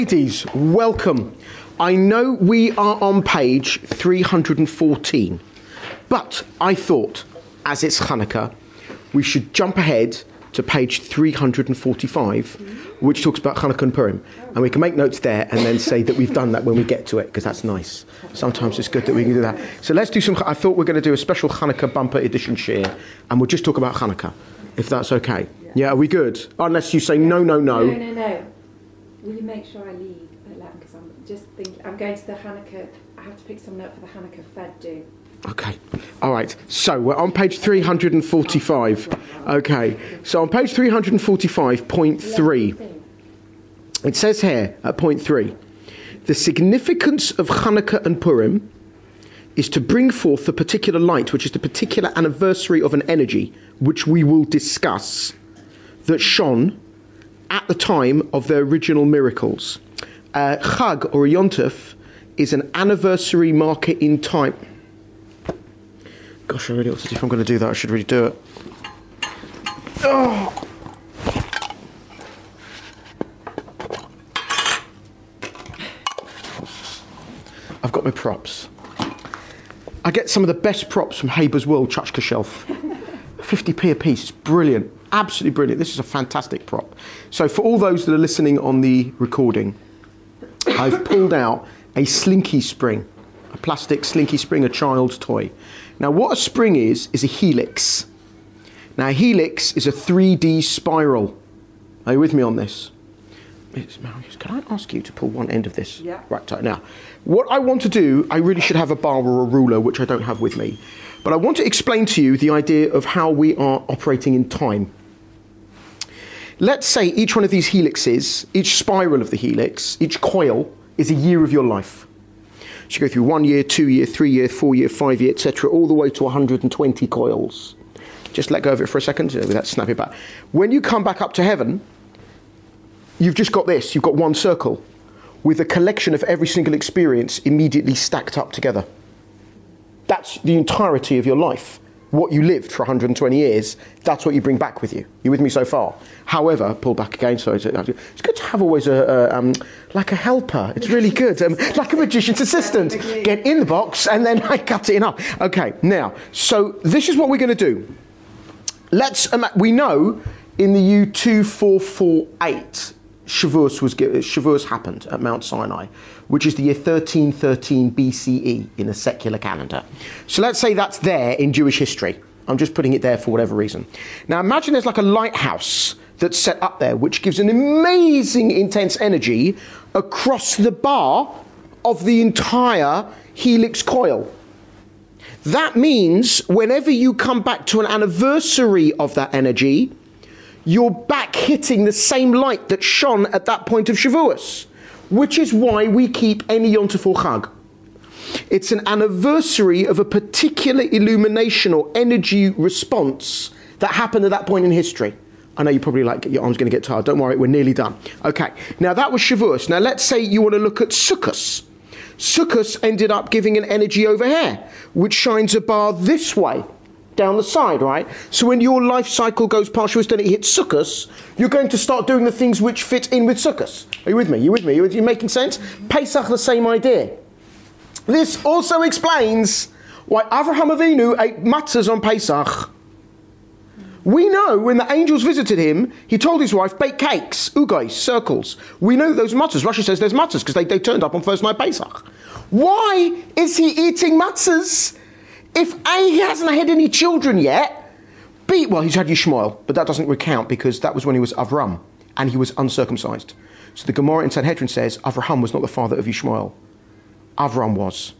Ladies, welcome. I know we are on page 314, but I thought, as it's Hanukkah, we should jump ahead to page 345, which talks about Hanukkah and Purim. And we can make notes there and then say that we've done that when we get to it, because that's nice. Sometimes it's good that we can do that. So let's do some, I thought we're going to do a special Hanukkah bumper edition share, and we'll just talk about Hanukkah, if that's okay. Yeah, are we good? Unless you say no. No. Will you make sure I leave at 11? Because I'm just thinking, I'm going to the Hanukkah, I have to pick someone up for the Hanukkah Fed do. Okay. All right. So we're on page 345. Okay. So on page 345, point 3, it says here at point 3, the significance of Hanukkah and Purim is to bring forth the particular light, which is the particular anniversary of an energy, which we will discuss, that shone at the time of their original miracles. Chag, or Yontef, is an anniversary marker in time. Gosh, I really ought to do, if I'm going to do that, I should really do it. Oh. I've got my props. I get some of the best props from Haber's World Tchotchke Shelf. 50p a piece. It's brilliant. Absolutely brilliant. This is a fantastic prop. So for all those that are listening on the recording, I've pulled out a slinky spring, a plastic slinky spring, a child's toy. Now what a spring is a helix. Now a helix is a 3D spiral. Are you with me on this? Marius, can I ask you to pull one end of this? Yeah. Right, now, what I want to do, I really should have a bar or a ruler, which I don't have with me. But I want to explain to you the idea of how we are operating in time. Let's say each one of these helixes, each spiral of the helix, each coil is a year of your life. So you go through 1 year, 2 year, 3 year, 4 year, 5 year, etc., all the way to 120 coils. Just let go of it for a second, with that snap it back. When you come back up to heaven, you've just got this, you've got one circle with a collection of every single experience immediately stacked up together. That's the entirety of your life. What you lived for 120 years, that's what you bring back with you. You with me so far? However, pull back again, so it's good to have always like a helper. It's really good, like a magician's assistant. Get in the box and then I cut it in half. Okay, now, so this is what we're going to do. We know in the year 2448, Shavuos happened at Mount Sinai, which is the year 1313 BCE in a secular calendar. So let's say that's there in Jewish history. I'm just putting it there for whatever reason. Now imagine there's like a lighthouse that's set up there, which gives an amazing intense energy across the bar of the entire helix coil. That means whenever you come back to an anniversary of that energy, you're back hitting the same light that shone at that point of Shavuos, which is why we keep any Yom Tov or Chag. It's an anniversary of a particular illumination or energy response that happened at that point in history. I know you're probably like, your arm's going to get tired. Don't worry, we're nearly done. Okay, now that was Shavuos. Now let's say you want to look at Sukkos. Sukkos ended up giving an energy over here, which shines a bar this way, down the side, right? So when your life cycle goes past Shavuos, then it hits Sukkos, you're going to start doing the things which fit in with Sukkos. Are you with me? Are you making sense? Pesach, the same idea. This also explains why Avraham Avinu ate matzahs on Pesach. We know when the angels visited him, he told his wife, bake cakes, ugais, circles. We know those matzahs. Rashi says there's matzahs because they turned up on first night Pesach. Why is he eating matzahs? If A, he hasn't had any children yet, B, well, he's had Yishmael, but that doesn't recount because that was when he was Avram and he was uncircumcised. So the Gemara in Sanhedrin says Avraham was not the father of Yishmael. Avram was.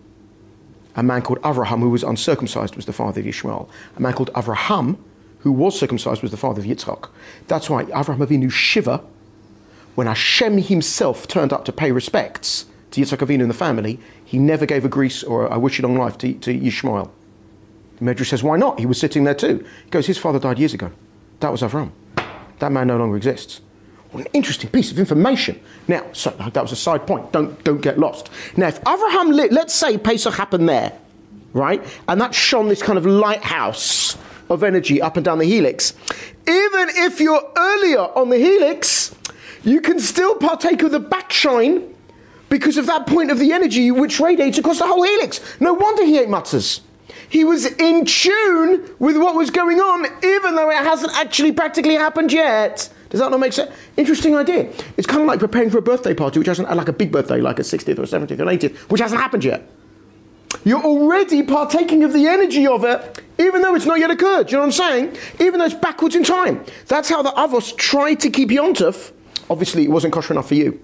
A man called Avraham who was uncircumcised was the father of Yishmael. A man called Avraham who was circumcised was the father of Yitzchak. That's why Avraham Avinu Shiva, when Hashem himself turned up to pay respects to Yitzchak Avinu and the family, he never gave a grease or a wish you long life to Yishmael. The Medrash says, why not? He was sitting there too. He goes, his father died years ago. That was Avram. That man no longer exists. What an interesting piece of information. Now, so that was a side point. Don't get lost. Now, if Avraham, let's say Pesach happened there, right? And that shone this kind of lighthouse of energy up and down the helix. Even if you're earlier on the helix, you can still partake of the backshine because of that point of the energy which radiates across the whole helix. No wonder he ate matzahs. He was in tune with what was going on, even though it hasn't actually practically happened yet. Does that not make sense? Interesting idea. It's kind of like preparing for a birthday party, which hasn't, like a big birthday, like a 60th or 70th or 80th, which hasn't happened yet. You're already partaking of the energy of it, even though it's not yet occurred. Do you know what I'm saying? Even though it's backwards in time. That's how the Avos tried to keep Yontef. Obviously, it wasn't kosher enough for you.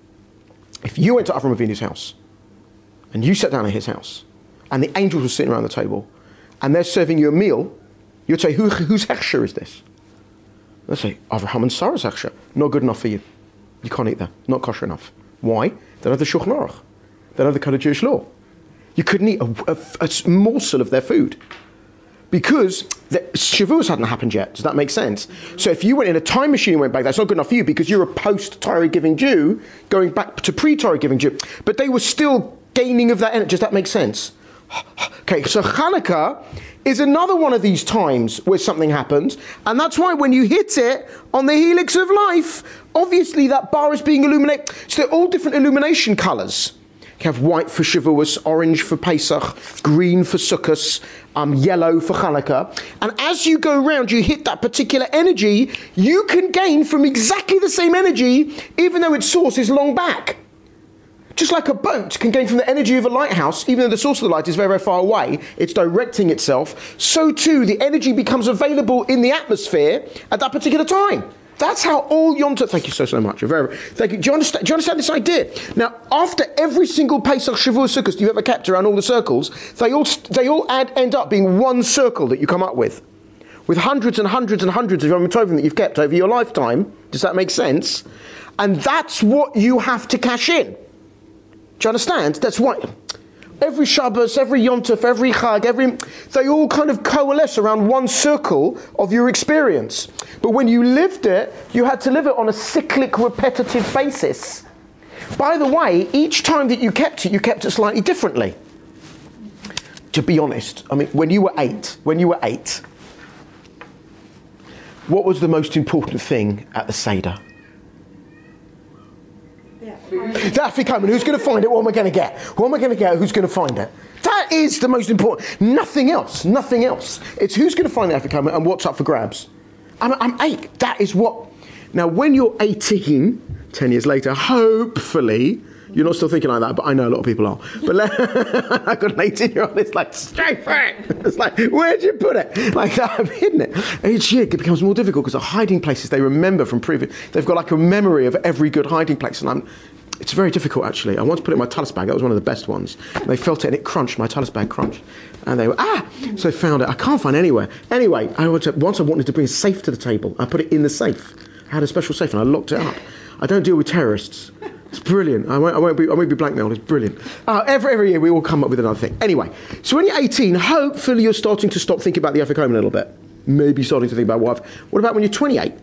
If you went to Avram Avinu's house, and you sat down at his house, and the angels were sitting around the table, and they're serving you a meal, you'd say, whose hechsher is this? They'd say, Avraham and Sarah's hechsher. Not good enough for you. You can't eat that. Not kosher enough. Why? They don't have the Shulchan Aruch. They don't have the code of Jewish law. You couldn't eat a morsel of their food. Because the Shavuos hadn't happened yet. Does that make sense? So if you went in a time machine and went back, that's not good enough for you because you're a post-Torah giving Jew going back to pre-Torah giving Jew. But they were still gaining of that energy. Does that make sense? Okay, so Hanukkah is another one of these times where something happens, and that's why when you hit it on the helix of life, obviously that bar is being illuminated. So they're all different illumination colours. You have white for Shavuos, orange for Pesach, green for Sukkot, yellow for Hanukkah. And as you go around, you hit that particular energy, you can gain from exactly the same energy, even though its source is long back. Just like a boat can gain from the energy of a lighthouse, even though the source of the light is very, very far away, it's directing itself, so too the energy becomes available in the atmosphere at that particular time. That's how all Yom Tov... Thank you so much. Thank you. Do you understand this idea? Now, after every single Pesach, Shavuot, Sukkot you've ever kept around all the circles, they all end up being one circle that you come up with hundreds and hundreds and hundreds of Yom Tovim that you've kept over your lifetime. Does that make sense? And that's what you have to cash in. Do you understand? That's why every Shabbos, every Yom Tov, every Chag, they all kind of coalesce around one circle of your experience. But when you lived it, you had to live it on a cyclic, repetitive basis. By the way, each time that you kept it slightly differently. To be honest, I mean, when you were eight, what was the most important thing at the Seder? The Afikoman. Who's going to find it? What am I going to get? What am I going to get? Who's going to find it? That is the most important. Nothing else. It's who's going to find the Afikoman and what's up for grabs. I'm 8. That is what. Now, when you're 18, 10 years later, hopefully, you're not still thinking like that, but I know a lot of people are. But I've got an 18-year-old, it's like, straight for it. It's like, where'd you put it? Like that, I've hidden it. Each year it becomes more difficult because the hiding places they remember from previous, they've got like a memory of every good hiding place. And it's very difficult, actually. I once put it in my tallis bag. That was one of the best ones. And they felt it and it crunched. My tallis bag crunched. And they were, So they found it. I can't find it anywhere. Anyway, once I wanted to bring a safe to the table. I put it in the safe. I had a special safe and I locked it up. I don't deal with terrorists. It's brilliant. I won't be blackmailed. It's brilliant. Every year we all come up with another thing. Anyway, so when you're 18, hopefully you're starting to stop thinking about the Afikoman a little bit. Maybe starting to think about wife. What about when you're 28,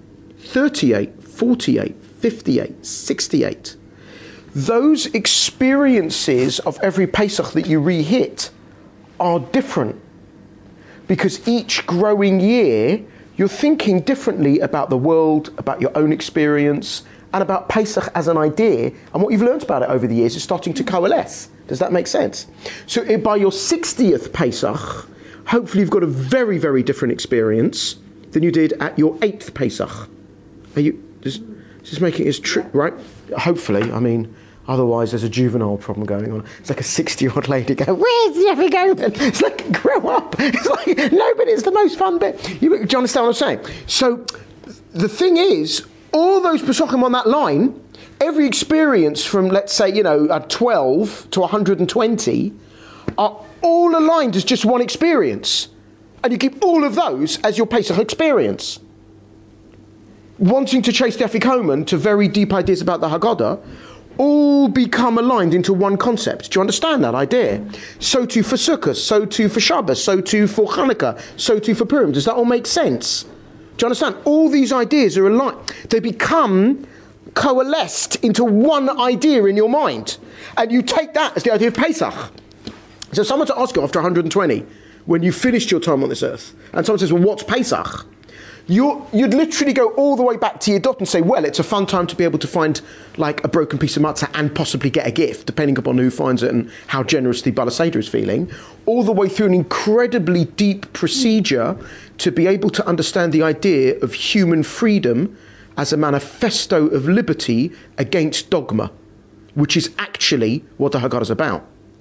38, 48, 58, 68? Those experiences of every Pesach that you re-hit are different. Because each growing year, you're thinking differently about the world, about your own experience, and about Pesach as an idea. And what you've learned about it over the years is starting to coalesce. Does that make sense? So by your 60th Pesach, hopefully you've got a very, very different experience than you did at your 8th Pesach. Are you... Just making it true, right? Hopefully, I mean, otherwise there's a juvenile problem going on. It's like a 60-year-old lady going, where's the Afikoman? It's like, grow up. It's like, no, but it's the most fun bit. Do you understand what I'm saying? So, the thing is, all those Pesachim on that line, every experience from, let's say, 12 to 120, are all aligned as just one experience. And you keep all of those as your Pesach experience. Wanting to chase the Afikoman to very deep ideas about the Haggadah, all become aligned into one concept. Do you understand that idea? So too for Sukkot, so too for Shabbos, so too for Hanukkah, so too for Purim. Does that all make sense? Do you understand? All these ideas are aligned. They become coalesced into one idea in your mind. And you take that as the idea of Pesach. So someone to ask you after 120, when you finished your time on this earth, and someone says, well, what's Pesach? You'd literally go all the way back to your dot and say, well, it's a fun time to be able to find like a broken piece of matzah and possibly get a gift, depending upon who finds it and how generous the Bala Seder is feeling, all the way through an incredibly deep procedure to be able to understand the idea of human freedom as a manifesto of liberty against dogma, which is actually what the Haggadah is about.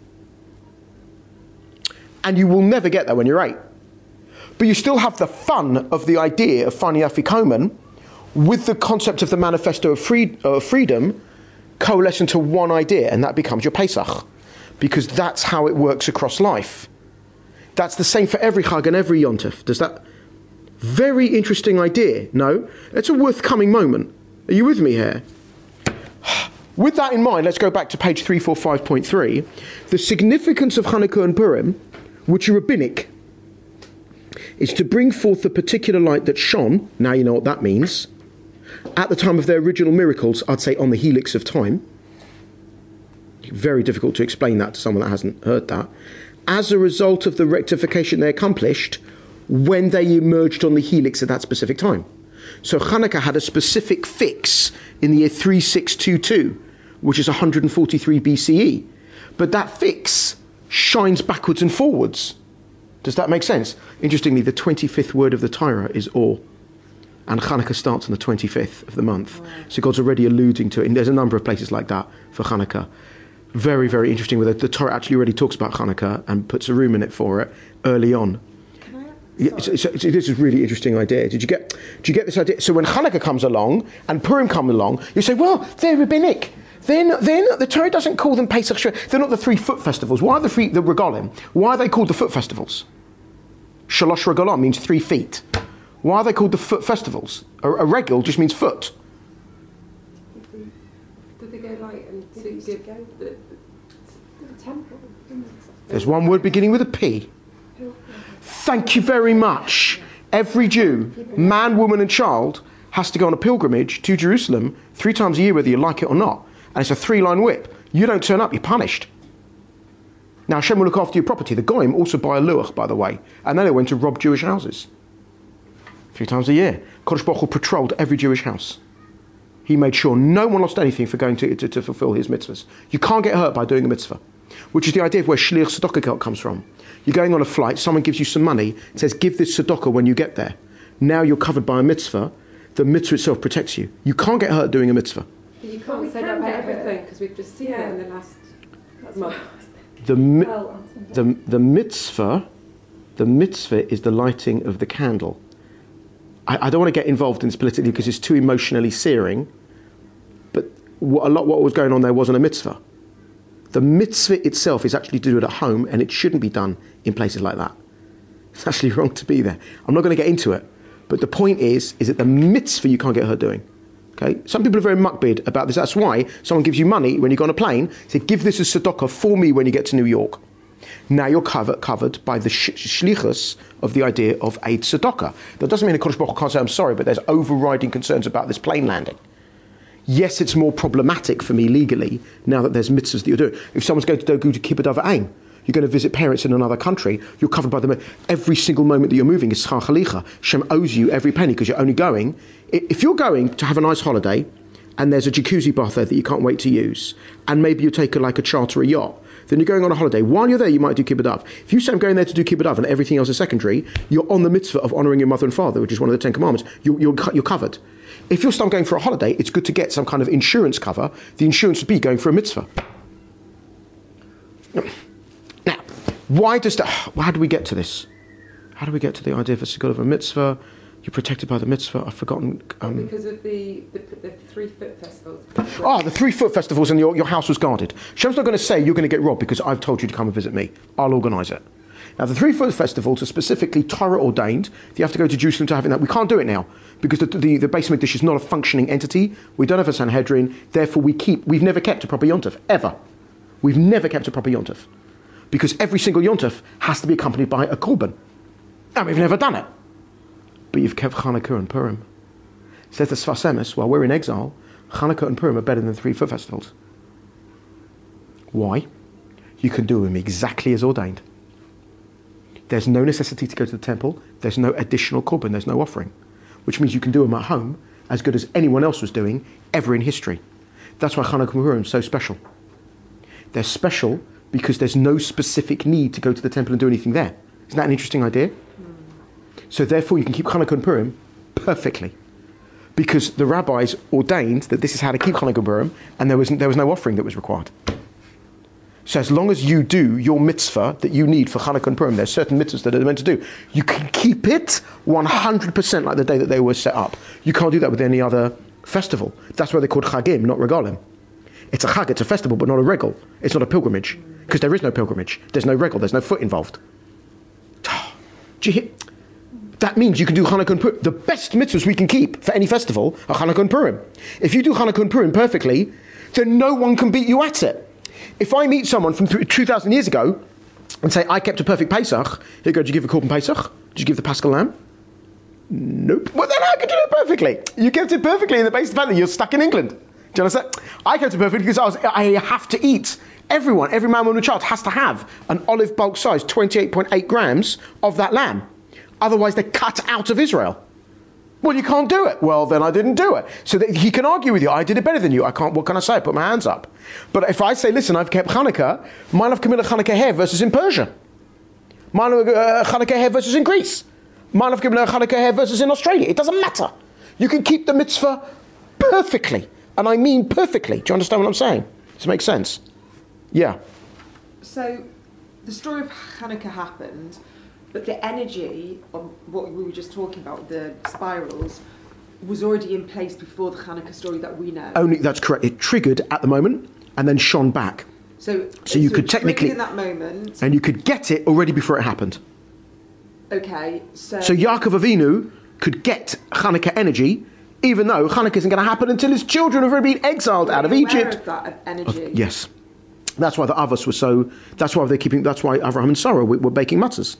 And you will never get there when you're 8. But you still have the fun of the idea of finding Afikomen with the concept of the manifesto of freedom coalesce into one idea, and that becomes your Pesach, because that's how it works across life. That's the same for every Chag and every Yontif. Does that? Very interesting idea. No? It's a worth coming moment. Are you with me here? With that in mind, let's go back to page 345.3. The significance of Hanukkah and Purim, which are rabbinic, is to bring forth the particular light that shone, now you know what that means, at the time of their original miracles, I'd say on the helix of time. Very difficult to explain that to someone that hasn't heard that. As a result of the rectification they accomplished when they emerged on the helix at that specific time. So Hanukkah had a specific fix in the year 3622, which is 143 BCE. But that fix shines backwards and forwards. Does that make sense? Interestingly, the 25th word of the Torah is Or. And Hanukkah starts on the 25th of the month. Wow. So God's already alluding to it. And there's a number of places like that for Hanukkah. Very, very interesting where the Torah actually already talks about Hanukkah and puts a room in it for it early on. So this is a really interesting idea. Did you get this idea? So when Hanukkah comes along and Purim come along, you say, well, they're rabbinic. The Torah doesn't call them Pesach. They're not the 3 foot festivals. Why are the regalim? Why are they called the foot festivals? Shalosh regalim means 3 feet. Why are they called the foot festivals? A regel just means foot. Did they go like and to give the temple? There's one word beginning with a P. Thank you very much. Every Jew, man, woman and child, has to go on a pilgrimage to Jerusalem 3 times a year, whether you like it or not. And it's a 3-line whip. You don't turn up, you're punished. Now Hashem will look after your property. The Goyim also buy a luach, by the way. And then they went to rob Jewish houses. 3 times a year. Kodesh Baruch Hu patrolled every Jewish house. He made sure no one lost anything for going to fulfill his mitzvahs. You can't get hurt by doing a mitzvah. Which is the idea of where Shliach Tzedakah comes from. You're going on a flight, someone gives you some money, says, give this tzedakah when you get there. Now you're covered by a mitzvah. The mitzvah itself protects you. You can't get hurt doing a mitzvah. But you can't say that about everything, because we've just seen it in the last month. The mitzvah is the lighting of the candle. I don't want to get involved in this politically because it's too emotionally searing, but what was going on there wasn't a mitzvah. The mitzvah itself is actually to do it at home, and it shouldn't be done in places like that. It's actually wrong to be there. I'm not going to get into it, but the point is that the mitzvah you can't get hurt doing. Okay? Some people are very muckbid about this. That's why someone gives you money when you go on a plane, say, give this as tzedakah for me when you get to New York. Now you're covered by the shlichus of the idea of a tzedakah. That doesn't mean the Kodesh Baruch Hu can't say, I'm sorry, but there's overriding concerns about this plane landing. Yes, it's more problematic for me legally now that there's mitzvahs that you're doing. If someone's going to go to Kibbutz Av V'Aim, you're going to visit parents in another country, you're covered by them. Every single moment that you're moving is schar chalicha. Shem owes you every penny because you're only going. If you're going to have a nice holiday and there's a jacuzzi bath there that you can't wait to use, and maybe you take a charter a yacht, then you're going on a holiday. While you're there, you might do Kibbutz Av. If you say I'm going there to do Kibbutz Av and everything else is secondary, you're on the mitzvah of honouring your mother and father, which is one of the 10 commandments. You're covered. If you're still going for a holiday, it's good to get some kind of insurance cover. The insurance would be going for a mitzvah. Now, how do we get to this? How do we get to the idea of a sigul of a mitzvah? You're protected by the mitzvah. I've forgotten. Because of the 3 foot festivals. The 3 foot festivals, and your house was guarded. Shem's not going to say you're going to get robbed because I've told you to come and visit me. I'll organise it. Now, the 3 foot festivals are specifically Torah ordained. You have to go to Jerusalem to have it now. We can't do it now because the Beis Hamikdash is not a functioning entity. We don't have a Sanhedrin. Therefore, we've never kept a proper Yontif, ever. We've never kept a proper Yontif because every single Yontif has to be accompanied by a korban. And we've never done it. But you've kept Chanukah and Purim. Says the Sfas Emes, while we're in exile, Chanukah and Purim are better than 3 foot festivals. Why? You can do them exactly as ordained. There's no necessity to go to the temple. There's no additional korban. There's no offering. which means you can do them at home as good as anyone else was doing ever in history. That's why Hanukkah and Purim are so special. They're special because there's no specific need to go to the temple and do anything there. Isn't that an interesting idea? So therefore you can keep Hanukkah and Purim perfectly. Because the rabbis ordained that this is how to keep Hanukkah and Purim, and there was no offering that was required. So as long as you do your mitzvah that you need for Hanukkah and Purim, there's certain mitzvahs that are meant to do. You can keep it 100% like the day that they were set up. You can't do that with any other festival. That's why they're called Chagim, not Regalim. It's a Chag, it's a festival, but not a regal. It's not a pilgrimage, because there is no pilgrimage. There's no regal, there's no foot involved. Do you hear? That means you can do Hanukkah and Purim. The best mitzvahs we can keep for any festival are Hanukkah and Purim. If you do Hanukkah and Purim perfectly, then no one can beat you at it. If I meet someone from 2,000 years ago and say, I kept a perfect Pesach, here you go, did you give the Korban Pesach? Did you give the Paschal Lamb? Nope. Well, then how could you do it perfectly? You kept it perfectly in the basis of the fact that you're stuck in England. Do you understand? I kept it perfectly because I have to eat. Everyone, every man, woman, and child has to have an olive bulk size, 28.8 grams of that lamb. Otherwise, they're cut out of Israel. Well, you can't do it. Well, then I didn't do it. So that he can argue with you. I did it better than you. I can't. What can I say? I put my hands up. But if I say, listen, I've kept Hanukkah, Ma'alav Kamila Hanukkah here versus in Persia. Ma'alav Hanukkah here versus in Greece. Ma'alav Kamila Hanukkah here versus in Australia. It doesn't matter. You can keep the mitzvah perfectly. And I mean perfectly. Do you understand what I'm saying? Does it make sense? Yeah. So the story of Hanukkah happened, but the energy of what we were just talking about, the spirals, was already in place before the Hanukkah story that we know. Only that's correct. It triggered at the moment and then shone back. So you could technically in that moment, and you could get it already before it happened. Okay, so Yaakov Avinu could get Hanukkah energy, even though Hanukkah isn't going to happen until his children have already been exiled out of Egypt. Of that energy. Yes, that's why the Avos were so. That's why they're keeping. That's why Avraham and Sarah were baking matzahs.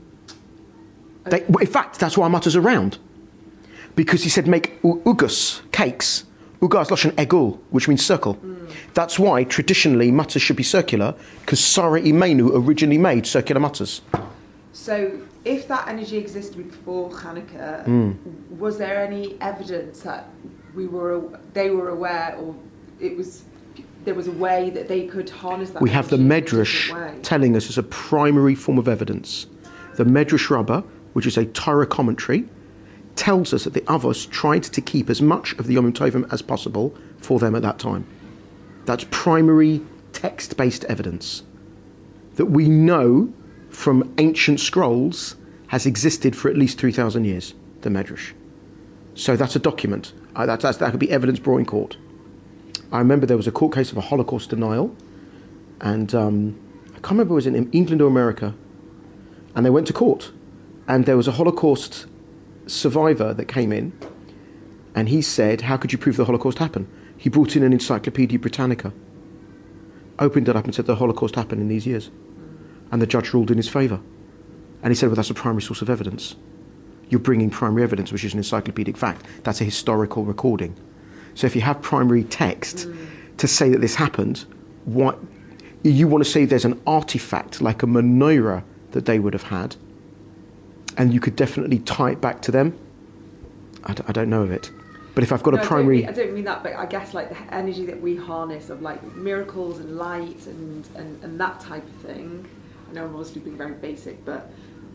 Okay. In fact, that's why matzahs are round, because he said make ugus cakes. Ugas lashon egul, which means circle. That's why traditionally matzahs should be circular, because Sarah Imenu originally made circular matzahs. So, if that energy existed before Hanukkah, was there any evidence that they were aware, or there was a way that they could harness that? We have the Medrash telling us as a primary form of evidence. The Medrash Rabbah, which is a Torah commentary, tells us that the Avos tried to keep as much of the Yom Tovim as possible for them at that time. That's primary text-based evidence that we know from ancient scrolls has existed for at least 3,000 years, the Medrash. So that's a document. That could be evidence brought in court. I remember there was a court case of a Holocaust denial, and I can't remember if it was in England or America, and they went to court, and there was a Holocaust survivor that came in, and he said, how could you prove the Holocaust happened? He brought in an Encyclopedia Britannica, opened it up and said the Holocaust happened in these years. And the judge ruled in his favour. And he said, well, that's a primary source of evidence. You're bringing primary evidence, which is an encyclopedic fact. That's a historical recording. So if you have primary text to say that this happened, what you want to say there's an artifact like a menorah that they would have had, and you could definitely tie it back to them. I don't know of it. But if I've got a primary... I don't mean that, but I guess like the energy that we harness of like miracles and light and that type of thing. I know I'm obviously being very basic, but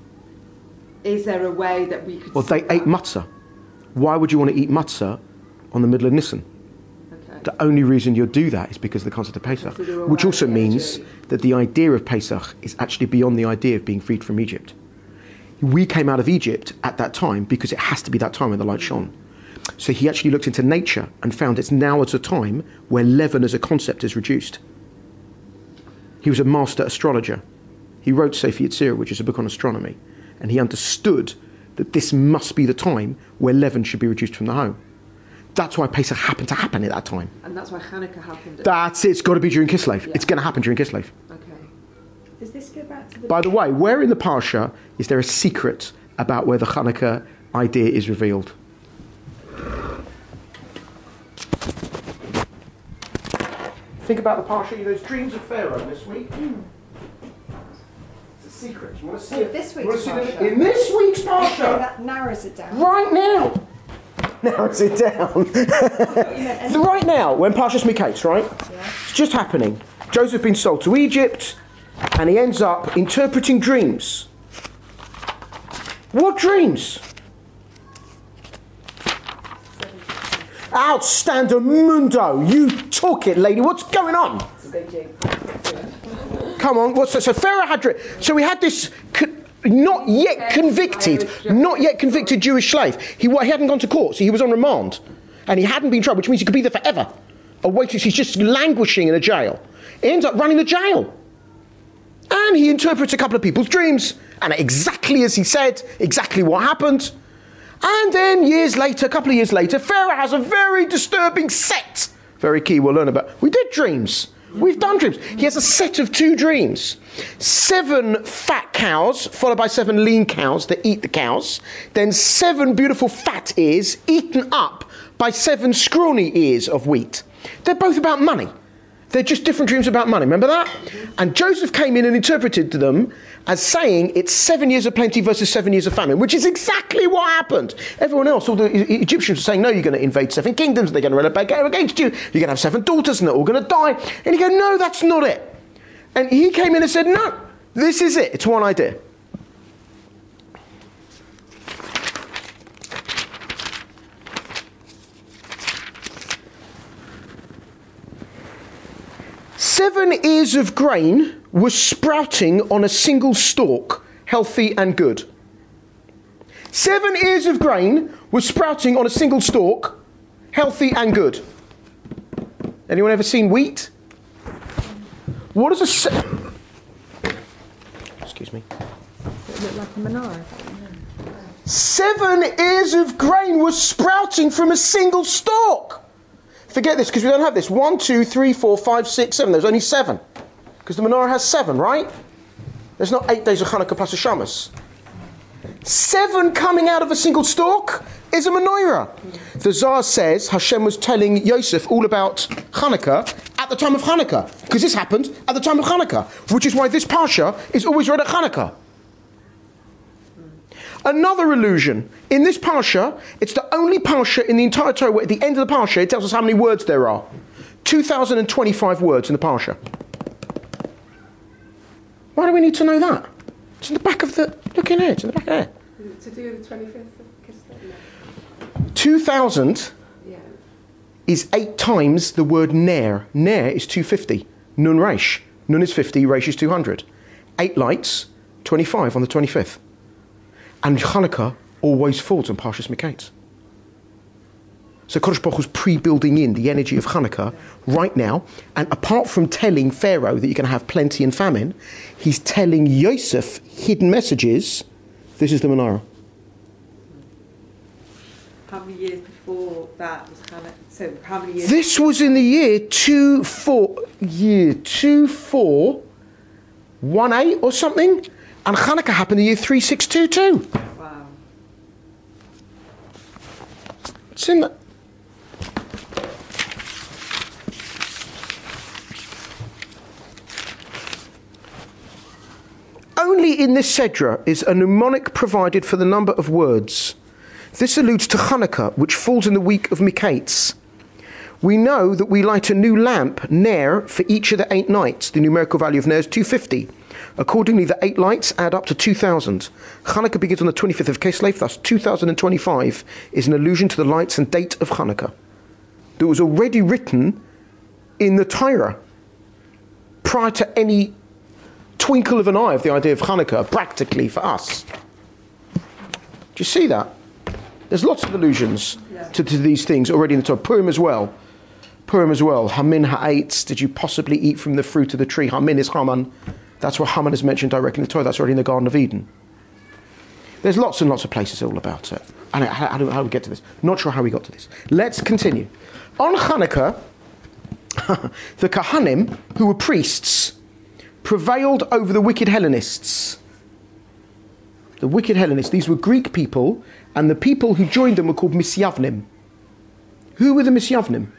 is there a way that we could... Well, they ate matzah. Why would you want to eat matzah on the middle of Nisan? Okay. The only reason you'll do that is because of the concept of Pesach, which also means that the idea of Pesach is actually beyond the idea of being freed from Egypt. We came out of Egypt at that time because it has to be that time when the light shone. So he actually looked into nature and found it's now at a time where leaven as a concept is reduced. He was a master astrologer. He wrote Sefer Yetzirah, which is a book on astronomy, and he understood that this must be the time where leaven should be reduced from the home. That's why Pesach happened to happen at that time. And that's why Hanukkah happened. That's it. It's got to be during Kislev. Yeah. It's going to happen during Kislev. Okay. Does this go back to the... By the way, where in the Parsha is there a secret about where the Hanukkah idea is revealed? Think about the Parsha, those dreams of Pharaoh this week. It's a secret. You want to see it? This week's Parsha. In this week's Parsha. Okay, that narrows it down. Right now. narrows it down. Right now, when Parshas Miketz, right? Yeah. It's just happening. Joseph been sold to Egypt, and he ends up interpreting dreams. What dreams? Outstanding-mundo. You talk it, lady. What's going on? Come on. What's that? So Pharaoh had dreams. So we had this not yet convicted Jewish slave. He hadn't gone to court, so he was on remand, and he hadn't been tried, which means he could be there forever. He's just languishing in a jail. He ends up running the jail, and he interprets a couple of people's dreams, and exactly as he said, exactly what happened. And then a couple of years later, Pharaoh has a very disturbing set. Very key, we'll learn about. We did dreams. We've done dreams. He has a set of 2 dreams. 7 fat cows, followed by 7 lean cows that eat the cows. Then 7 beautiful fat ears eaten up by 7 scrawny ears of wheat. They're both about money. They're just different dreams about money. Remember that? And Joseph came in and interpreted them as saying it's 7 years of plenty versus 7 years of famine, which is exactly what happened. Everyone else, all the Egyptians were saying, no, you're going to invade 7 kingdoms, they're going to rebel against you, you're going to have 7 daughters and they're all going to die. And he goes, no, that's not it. And he came in and said, no, this is it. It's one idea. Seven ears of grain were sprouting on a single stalk, healthy and good. 7 ears of grain were sprouting on a single stalk, healthy and good. Anyone ever seen wheat? What is excuse me. Does it look like a menorah? 7 ears of grain were sprouting from a single stalk. Forget this, because we don't have this. 1, 2, 3, 4, 5, 6, 7. There's only 7. Because the menorah has 7, right? There's not 8 days of Hanukkah plus a Shabbos. 7 coming out of a single stalk is a menorah. The Zohar says Hashem was telling Yosef all about Hanukkah at the time of Hanukkah. Because this happened at the time of Hanukkah. Which is why this Parsha is always read at Hanukkah. Another illusion. In this Parsha, it's the only Parsha in the entire Torah where at the end of the Parsha it tells us how many words there are. 2,025 words in the Parsha. Why do we need to know that? It's in the back of the... Look in here, it's in the back there. Is it to do with the 25th of Kislev? 2,000 is 8 times the word Ner. Ner is 250. Nun Reish. Nun is 50, Reish is 200. 8 lights, 25 on the 25th. And Hanukkah always falls on Parshas Miketz. So Kodesh Baruch Hu is pre-building in the energy of Hanukkah right now. And apart from telling Pharaoh that you're going to have plenty and famine, he's telling Yosef hidden messages. This is the menorah. How many years before that was Hanukkah? So how many years? This was in the year 2418 or something. And Hanukkah happened in the year 3622. Wow. It's in that. Only in this Sedra is a mnemonic provided for the number of words. This alludes to Hanukkah, which falls in the week of Miketz. We know that we light a new lamp, Ner, for each of the 8 nights. The numerical value of Ner is 250. Accordingly, the 8 lights add up to 2,000. Hanukkah begins on the 25th of Kislev, thus 2025 is an allusion to the lights and date of Hanukkah. That was already written in the Torah prior to any twinkle of an eye of the idea of Hanukkah, practically for us. Do you see that? There's lots of allusions to these things already in the Torah. Purim as well. Hamin ha'etz, did you possibly eat from the fruit of the tree? Hamin is Haman. That's what Haman is mentioned directly in the Torah. That's already in the Garden of Eden. There's lots and lots of places all about it. And how do we get to this? Not sure how we got to this. Let's continue. On Hanukkah, the Kahanim, who were priests, prevailed over the wicked Hellenists. The wicked Hellenists, these were Greek people, and the people who joined them were called Misyavnim. Who were the Misyavnim?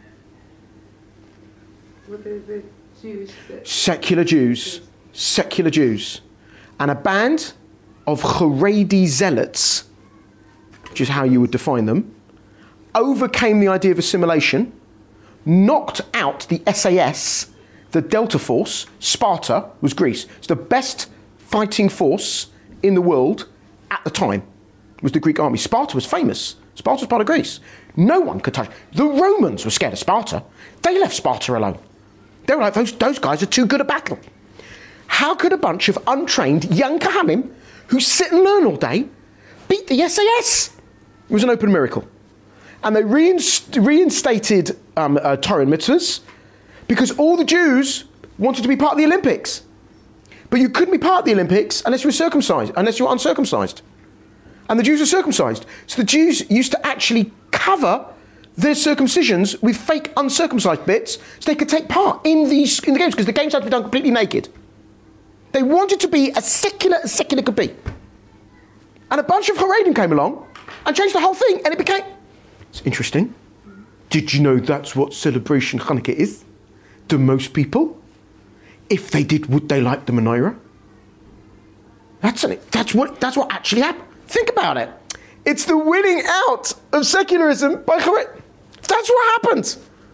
Were the Jews that... Secular Jews. And a band of Haredi zealots, which is how you would define them, overcame the idea of assimilation, knocked out the SAS, the Delta Force. Sparta was Greece. It's the best fighting force in the world at the time, was the Greek army. Sparta was famous. Sparta was part of Greece. No one could touch. The Romans were scared of Sparta. They left Sparta alone. They were like, those guys are too good at battle. How could a bunch of untrained young Kohanim who sit and learn all day beat the SAS? It was an open miracle. And they reinstated Torah and mitzvahs because all the Jews wanted to be part of the Olympics. But you couldn't be part of the Olympics unless you were circumcised, unless you were uncircumcised. And the Jews were circumcised. So the Jews used to actually cover their circumcisions with fake uncircumcised bits so they could take part in the games, because the games had to be done completely naked. They wanted to be as secular could be. And a bunch of Haredim came along and changed the whole thing, and it became... It's interesting. Did you know that's what Celebration Hanukkah is? To most people? If they did, would they like the menorah? That's what actually happened. Think about it. It's the winning out of secularism by Haredim. That's what happened.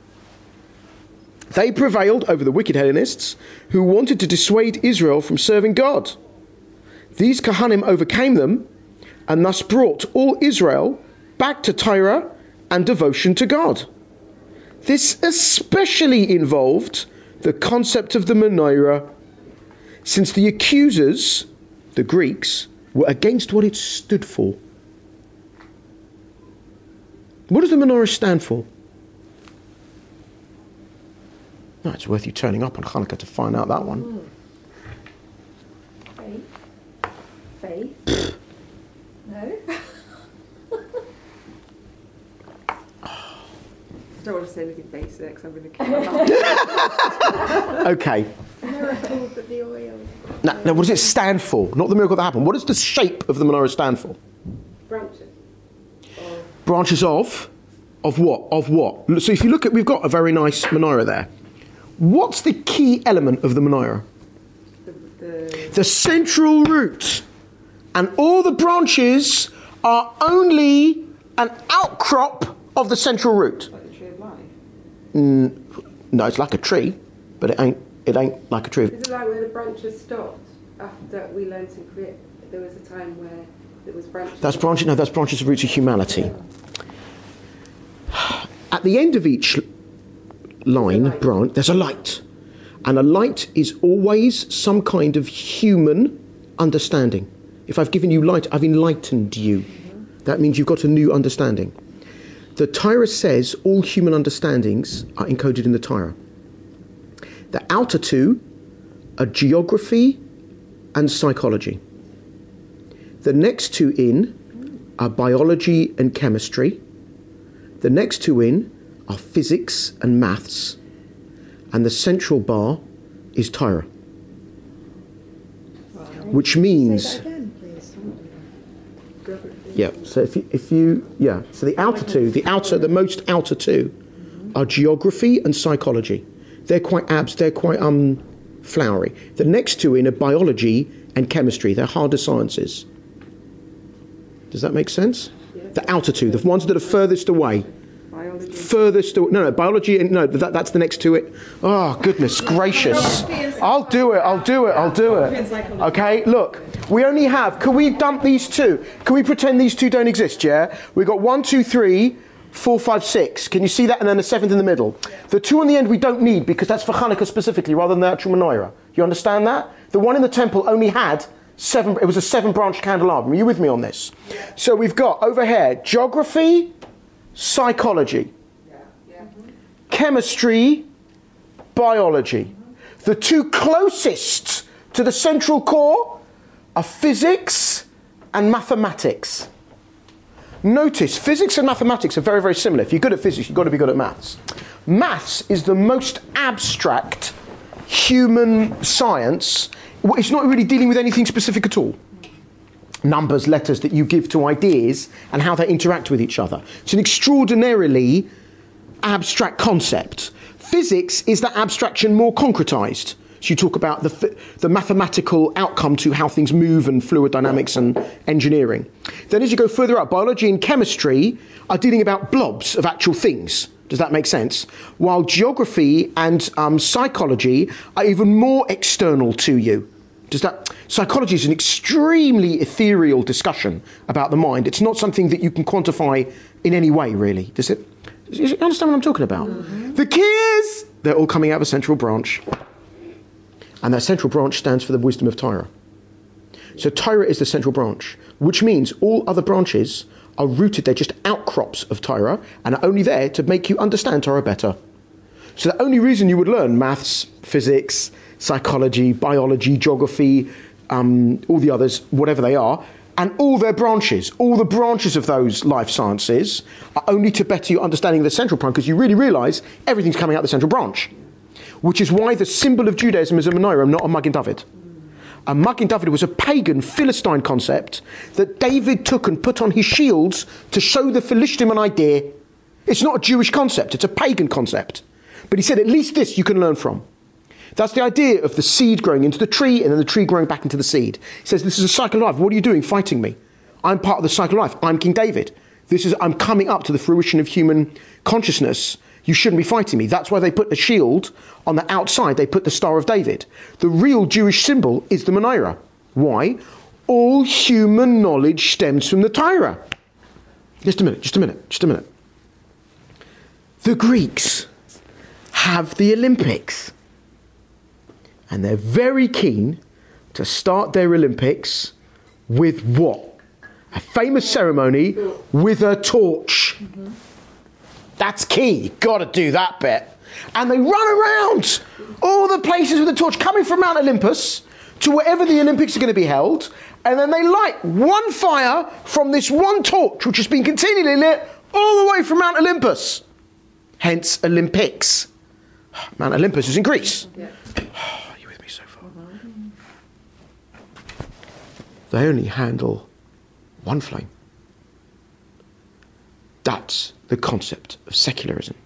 They prevailed over the wicked Hellenists who wanted to dissuade Israel from serving God. These Kohanim overcame them and thus brought all Israel back to Torah and devotion to God. This especially involved the concept of the menorah, since the accusers, the Greeks, were against what it stood for. What does the menorah stand for? No, it's worth you turning up on Hanukkah to find out that one. Faith. No. I don't want to say anything basic, so I'm going to keep my mouth. Okay. Miracle, but the oil. Now, what does it stand for? Not the miracle that happened. What does the shape of the menorah stand for? Branches. Branches of what? Of what? So if you look at, we've got a very nice menorah there. What's the key element of the menorah? The central root. And all the branches are only an outcrop of the central root. Like the tree of life? No, it's like a tree, but it ain't like a tree. Is it like where the branches stopped after we learned to create? There was a time where there was branches. That's branches of roots of humanity. At the end of each branch, there's a light. And a light is always some kind of human understanding. If I've given you light, I've enlightened you. That means you've got a new understanding. The Torah says all human understandings are encoded in the Torah. The outer two are geography and psychology. The next two in are biology and chemistry. The next two in are physics and maths. And the central bar is Torah. Which means... Say that again, please. Yeah, so if you so the outer the most outer two are geography and psychology. They're quite flowery. The next two in are biology and chemistry. They're harder sciences. Does that make sense? Yeah. The outer two, the ones that are furthest away. Biology. Furthest away. No, biology and that's the next to it. Oh, goodness gracious. I'll do it. Okay, look. We only have, can we dump these two? Can we pretend these two don't exist, yeah? We've got 1, 2, 3, 4, 5, 6. Can you see that? And then a seventh in the middle. The two on the end we don't need because that's for Hanukkah specifically rather than the actual menorah. You understand that? The one in the temple only had 7, it was a 7-branch candelabrum. Are you with me on this? So we've got over here, geography, psychology, chemistry, biology. The two closest to the central core are physics and mathematics. Notice, physics and mathematics are very, very similar. If you're good at physics, you've got to be good at maths. Maths is the most abstract human science. It's not really dealing with anything specific at all. Numbers, letters that you give to ideas and how they interact with each other. It's an extraordinarily abstract concept. Physics is that abstraction more concretized. So you talk about the mathematical outcome to how things move and fluid dynamics and engineering. Then as you go further up, biology and chemistry are dealing about blobs of actual things. Does that make sense? While geography and psychology are even more external to you. Psychology is an extremely ethereal discussion about the mind. It's not something that you can quantify in any way, really. Does it? You understand what I'm talking about? Mm-hmm. The key is they're all coming out of a central branch. And that central branch stands for the wisdom of Tyra. So Tyra is the central branch, which means all other branches are rooted, they're just outcrops of Tyra, and are only there to make you understand Tyra better. So the only reason you would learn maths, physics, psychology, biology, geography, all the others, whatever they are, and all their branches, all the branches of those life sciences are only to better your understanding of the central branch, because you really realise everything's coming out the central branch. Which is why the symbol of Judaism is a menorah, not a Magen David. A Magen David was a pagan Philistine concept that David took and put on his shields to show the Philistine an idea. It's not a Jewish concept, it's a pagan concept. But he said, at least this you can learn from. That's the idea of the seed growing into the tree and then the tree growing back into the seed. He says, this is a cycle of life. What are you doing fighting me? I'm part of the cycle of life. I'm King David. I'm coming up to the fruition of human consciousness. You shouldn't be fighting me. That's why they put the shield on the outside. They put the Star of David. The real Jewish symbol is the menorah. Why? All human knowledge stems from the Torah. Just a minute. The Greeks have the Olympics. And they're very keen to start their Olympics with what? A famous ceremony with a torch. Mm-hmm. That's key. You've got to do that bit. And they run around all the places with a torch, coming from Mount Olympus to wherever the Olympics are going to be held. And then they light one fire from this one torch, which has been continually lit all the way from Mount Olympus. Hence Olympics. Mount Olympus is in Greece. Yeah. Are you with me so far? Mm-hmm. They only handle one flame. That's the concept of secularism.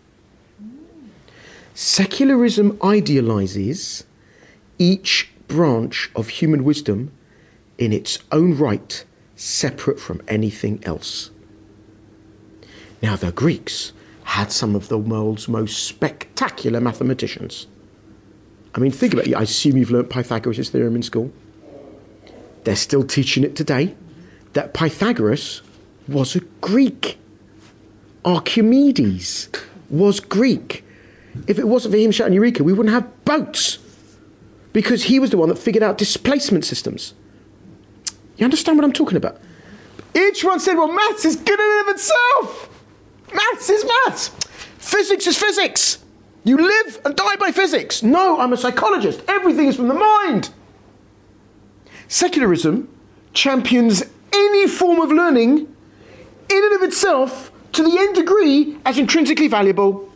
Secularism idealizes each branch of human wisdom in its own right, separate from anything else. Now, the Greeks had some of the world's most spectacular mathematicians. I mean, think about it. I assume you've learnt Pythagoras' theorem in school. They're still teaching it today. That Pythagoras was a Greek. Archimedes was Greek. If it wasn't for him shouting Eureka, we wouldn't have boats. Because he was the one that figured out displacement systems. You understand what I'm talking about? Each one said, well, maths is good in and of itself. Maths is maths. Physics is physics. You live and die by physics. No, I'm a psychologist. Everything is from the mind. Secularism champions any form of learning in and of itself to the nth degree as intrinsically valuable.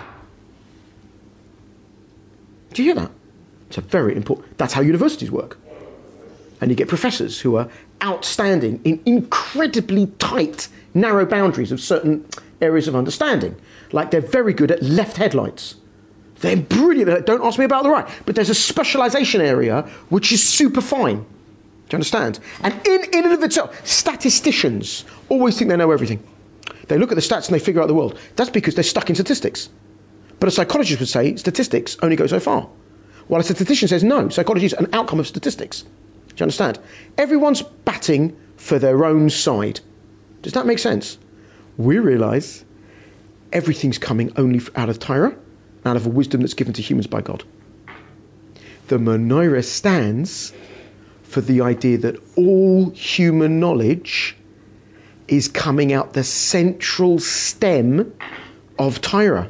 Do you hear that? It's a very important... That's how universities work. And you get professors who are outstanding in incredibly tight, narrow boundaries of certain areas of understanding. Like they're very good at left headlights. They're brilliant. Don't ask me about the right. But there's a specialization area which is super fine. Do you understand? And in and of itself, statisticians always think they know everything. They look at the stats and they figure out the world. That's because they're stuck in statistics. But a psychologist would say statistics only go so far. While a statistician says no, psychology is an outcome of statistics. Do you understand? Everyone's batting for their own side. Does that make sense? We realise everything's coming only out of Torah, out of a wisdom that's given to humans by God. The menorah stands for the idea that all human knowledge is coming out the central stem of Torah.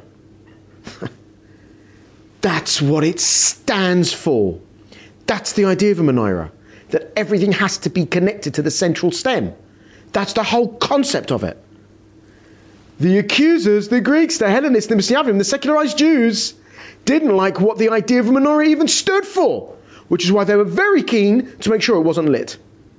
That's what it stands for. That's the idea of a menorah, that everything has to be connected to the central stem. That's the whole concept of it. The accusers, the Greeks, the Hellenists, the Messiavim, the secularized Jews, didn't like what the idea of a menorah even stood for, which is why they were very keen to make sure it wasn't lit.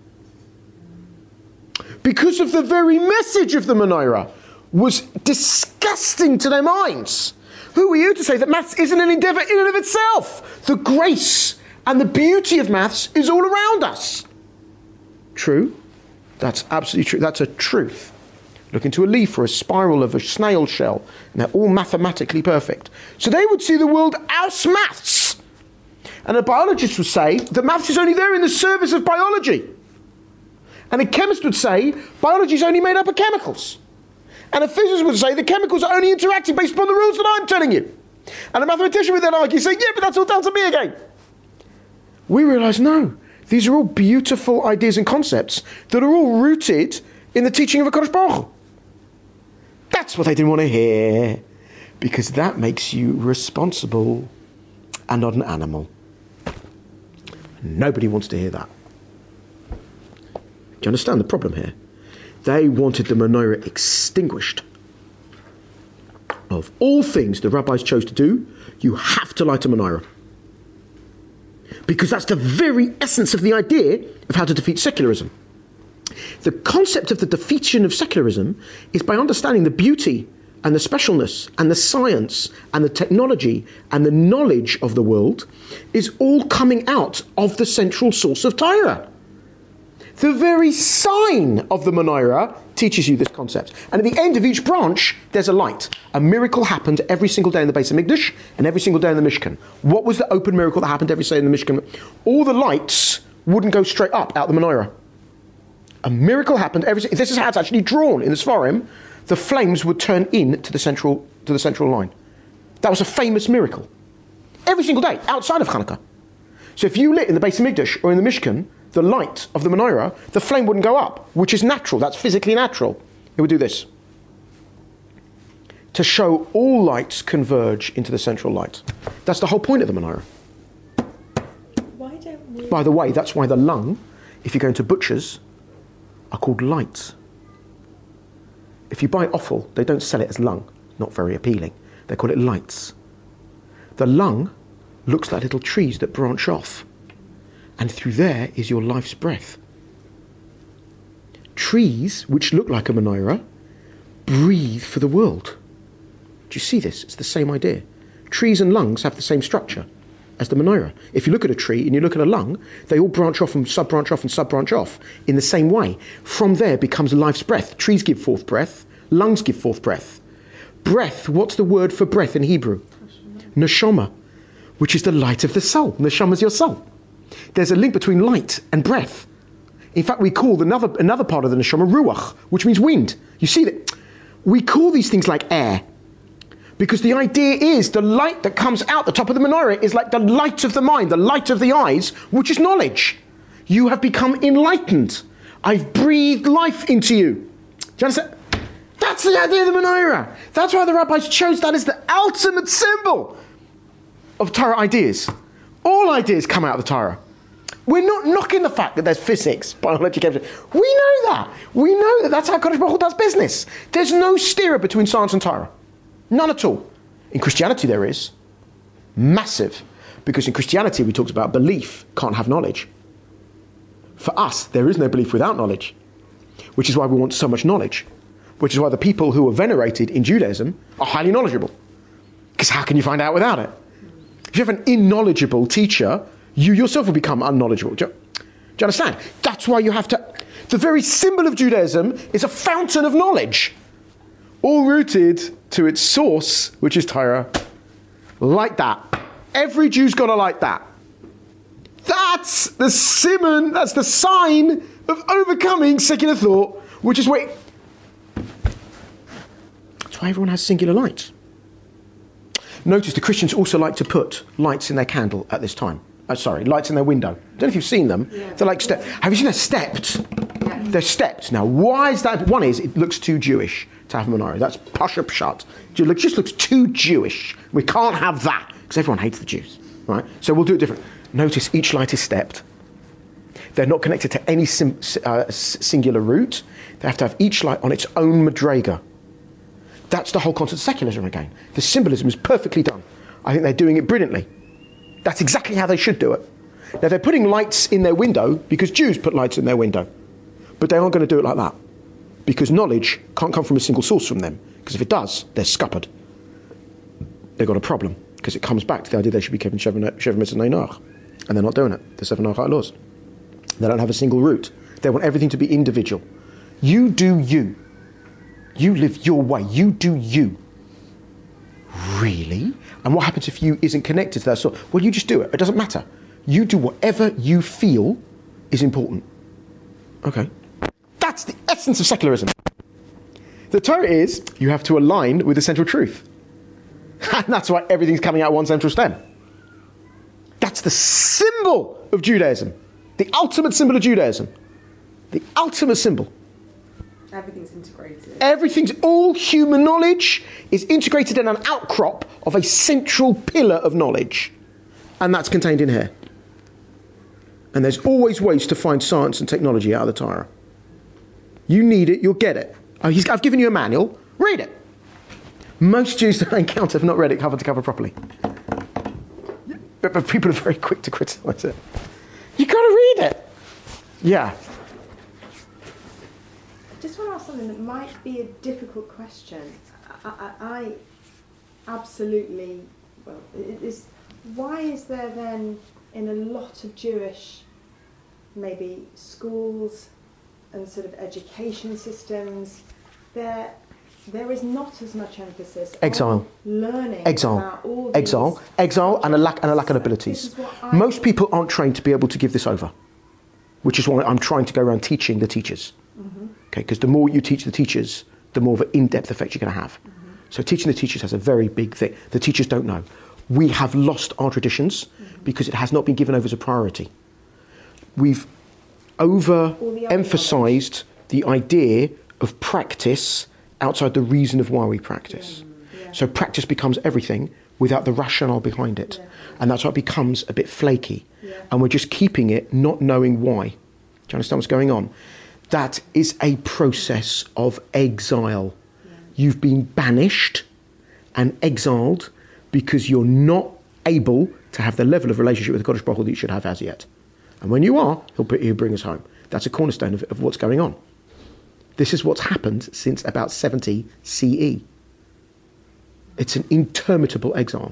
Because of the very message of the menorah was disgusting to their minds. Who are you to say that maths isn't an endeavour in and of itself? The grace and the beauty of maths is all around us. True. That's absolutely true. That's a truth. Look into a leaf or a spiral of a snail shell, and they're all mathematically perfect. So they would see the world as maths. And a biologist would say that maths is only there in the service of biology. And a chemist would say biology is only made up of chemicals. And a physicist would say the chemicals are only interacting based upon the rules that I'm telling you. And a mathematician would then argue, saying, yeah, but that's all down to me again. We realise, no, these are all beautiful ideas and concepts that are all rooted in the teaching of HaKadosh Baruch Hu. That's what they didn't want to hear, because that makes you responsible and not an animal. Nobody wants to hear that. Do you understand the problem here? They wanted the menorah extinguished. Of all things the rabbis chose to do, you have to light a menorah. Because that's the very essence of the idea of how to defeat secularism. The concept of the defeation of secularism is by understanding the beauty and the specialness and the science and the technology and the knowledge of the world is all coming out of the central source of Torah. The very sign of the menorah teaches you this concept. And at the end of each branch, there's a light. A miracle happened every single day in the Beis HaMikdash and every single day in the Mishkan. What was the open miracle that happened every day in the Mishkan? All the lights wouldn't go straight up out the menorah. A miracle happened every. This is how it's actually drawn in the Sfarim. The flames would turn in to the central line. That was a famous miracle. Every single day, outside of Hanukkah. So if you lit in the Beis HaMikdash or in the Mishkan, the light of the menorah, the flame wouldn't go up, which is natural. That's physically natural. It would do this. To show all lights converge into the central light. That's the whole point of the menorah. Why don't we... By the way, that's why the lung, if you go into butchers, are called lights. If you buy offal, they don't sell it as lung. Not very appealing. They call it lights. The lung looks like little trees that branch off. And through there is your life's breath. Trees, which look like a menorah, breathe for the world. Do you see this? It's the same idea. Trees and lungs have the same structure as the menorah. If you look at a tree and you look at a lung, they all branch off and sub-branch off and sub-branch off in the same way. From there becomes life's breath. Trees give forth breath. Lungs give forth breath. Breath, what's the word for breath in Hebrew? Neshama, which is the light of the soul. Neshama is your soul. There's a link between light and breath. In fact, we call another part of the neshama ruach, which means wind. You see that? We call these things like air. Because the idea is the light that comes out the top of the menorah is like the light of the mind, the light of the eyes, which is knowledge. You have become enlightened. I've breathed life into you. Do you understand? That's the idea of the menorah. That's why the rabbis chose that as the ultimate symbol of Torah ideas. All ideas come out of the Torah. We're not knocking the fact that there's physics, biology, chemistry. We know that. We know that that's how Kadosh Baruch Hu does business. There's no stira between science and Torah. None at all. In Christianity there is. Massive. Because in Christianity we talked about belief can't have knowledge. For us, there is no belief without knowledge. Which is why we want so much knowledge. Which is why the people who are venerated in Judaism are highly knowledgeable. Because how can you find out without it? If you have an unknowledgeable teacher, you yourself will become unknowledgeable. Do you understand? That's why you have to... The very symbol of Judaism is a fountain of knowledge. All rooted to its source, which is Torah. Like that. Every Jew's got to like that. That's the simon, that's the sign of overcoming secular thought, which is why... That's why everyone has singular lights. Notice the Christians also like to put lights in their candle at this time. Lights in their window. I don't know if you've seen them. Yeah. They're like have you seen them stepped? Yeah. They're stepped. Now, why is that? One is, it looks too Jewish to have a menorah. That's pasha pshat. It just looks too Jewish. We can't have that, because everyone hates the Jews. Right? So we'll do it different. Notice each light is stepped. They're not connected to any singular root. They have to have each light on its own madrega. That's the whole concept of secularism again. The symbolism is perfectly done. I think they're doing it brilliantly. That's exactly how they should do it. Now they're putting lights in their window because Jews put lights in their window. But they aren't going to do it like that. Because knowledge can't come from a single source from them. Because if it does, they're scuppered. they've got a problem, because it comes back to the idea they should be keeping Sheva Mitzvah Noach, and they're not doing it. The 7 Noach laws. They don't have a single route. They want everything to be individual. You do you. You live your way. You do you. Really? And what happens if you isn't connected to that sort? Well, you just do it. It doesn't matter. You do whatever you feel is important. Okay. That's the essence of secularism. The Torah is you have to align with the central truth. And that's why everything's coming out one central stem. That's the symbol of Judaism. The ultimate symbol of Judaism. The ultimate symbol. Everything's integrated. Everything's, all human knowledge is integrated in an outcrop of a central pillar of knowledge. And that's contained in here. And there's always ways to find science and technology out of the Torah. You need it, you'll get it. I've given you a manual, read it. Most Jews that I encounter have not read it cover to cover properly. But people are very quick to criticize it. You've got to read it. Yeah. I just want to ask something that might be a difficult question. I absolutely, well, why is there then in a lot of Jewish, maybe schools and sort of education systems, there is not as much emphasis on learning about all these exile and a lack of abilities. Most people aren't trained to be able to give this over, which is why I'm trying to go around teaching the teachers. Mm-hmm. Okay, because the more you teach the teachers, the more of an in-depth effect you're going to have. Mm-hmm. So teaching the teachers has a very big thing. The teachers don't know. We have lost our traditions because it has not been given over as a priority. We've overemphasized the idea of practice outside the reason of why we practice. Yeah. So practice becomes everything without the rationale behind it. Yeah. And that's why it becomes a bit flaky. Yeah. And we're just keeping it, not knowing why. Do you understand what's going on? That is a process of exile. Yeah. You've been banished and exiled because you're not able to have the level of relationship with the Kodesh Baruch Hu that you should have as yet. And when you are, he'll bring us home. That's a cornerstone of what's going on. This is what's happened since about 70 CE. It's an interminable exile.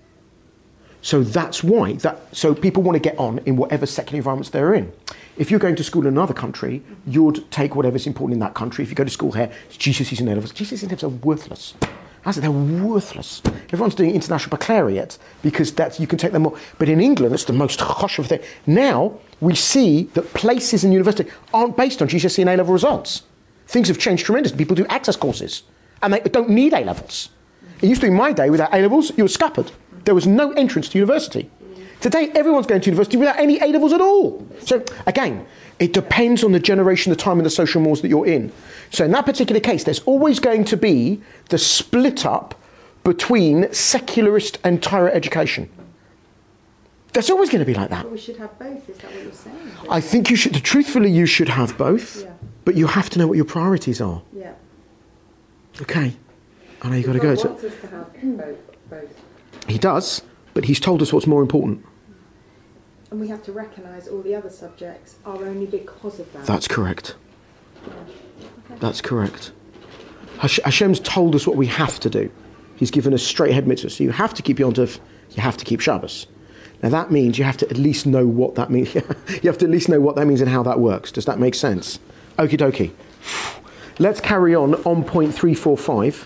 So that's why. So people want to get on in whatever secular environments they're in. If you're going to school in another country, you'd take whatever's important in that country. If you go to school here, it's GCSEs and A-levels. GCSEs and A-levels are worthless. They're worthless. Everyone's doing international baccalaureate because you can take them more. But in England, it's the most choshev thing. Now, we see that places in university aren't based on GCSE and A-level results. Things have changed tremendously. People do access courses, and they don't need A-levels. It used to be in my day, without A-levels, you were scuppered. There was no entrance to university. Today, everyone's going to university without any A-levels at all. So, again, it depends on the generation, the time, and the social mores that you're in. So in that particular case, there's always going to be the split up between secularist and Torah education. There's always going to be like that. But we should have both, is that what you're saying? I think you should, truthfully, you should have both, yeah. But you have to know what your priorities are. Yeah. Okay. I know you've got to go. God wants us to have both. He does, but he's told us what's more important. And we have to recognise all the other subjects are only because of that. That's correct. Yeah. Okay. That's correct. Hashem's told us what we have to do. He's given us straight ahead mitzvahs. So you have to keep Yom Tov, you have to keep Shabbos. Now that means you have to at least know what that means. You have to at least know what that means and how that works. Does that make sense? Okie dokie. Let's carry on point 345.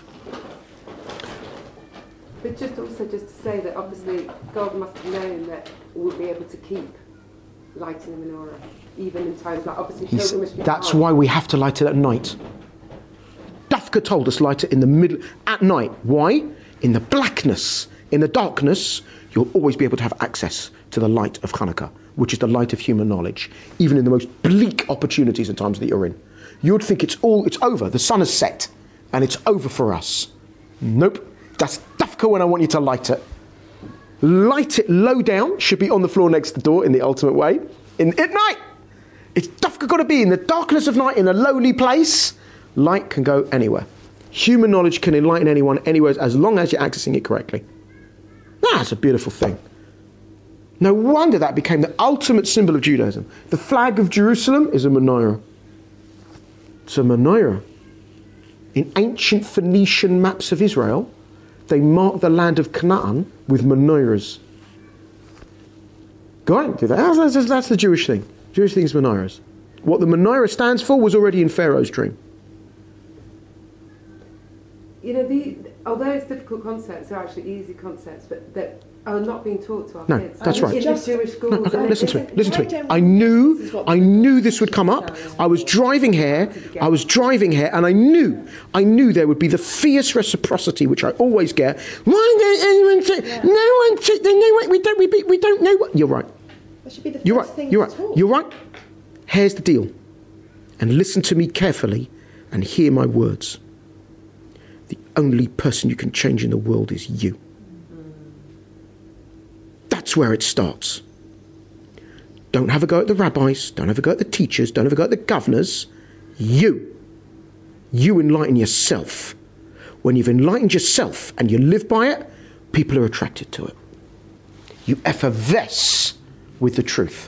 But just to say that obviously God must have known that we'll be able to keep lighting the menorah, even in times like obviously children must be That's hard. why we have to light it at night. Dafka told us light it in the middle, at night. Why? In the blackness, in the darkness, you'll always be able to have access to the light of Hanukkah, which is the light of human knowledge, even in the most bleak opportunities and times that you're in. You'd think it's over, the sun has set, and it's over for us. Nope, that's Dafka when I want you to light it. Light it low down, should be on the floor next to the door in the ultimate way, at night. It's Dafka got to be in the darkness of night, in a lowly place. Light can go anywhere. Human knowledge can enlighten anyone anywhere as long as you're accessing it correctly. That's a beautiful thing. No wonder that became the ultimate symbol of Judaism. The flag of Jerusalem is a menorah. It's a menorah. In ancient Phoenician maps of Israel, they marked the land of Canaan with menorahs. Go on, do that. That's the Jewish thing. Jewish thing is menorahs. What the menorah stands for was already in Pharaoh's dream. You know, although it's difficult concepts, they're actually easy concepts, but that are not being taught to our No, kids. that's right. In the Jewish schools. No, okay, and listen to it- me. Listen to me. I knew this would come up. I was driving here, and I knew there would be the fierce reciprocity which I always get. Why don't anyone say? No one said. We don't know what. You're right. That should be the You're first right. thing You're to right. talk. You're right. Here's the deal, and listen to me carefully, and hear my words. The only person you can change in the world is you. That's where it starts. Don't have a go at the rabbis, don't have a go at the teachers, don't have a go at the governors. You enlighten yourself. When you've enlightened yourself and you live by it, people are attracted to it. You effervesce with the truth.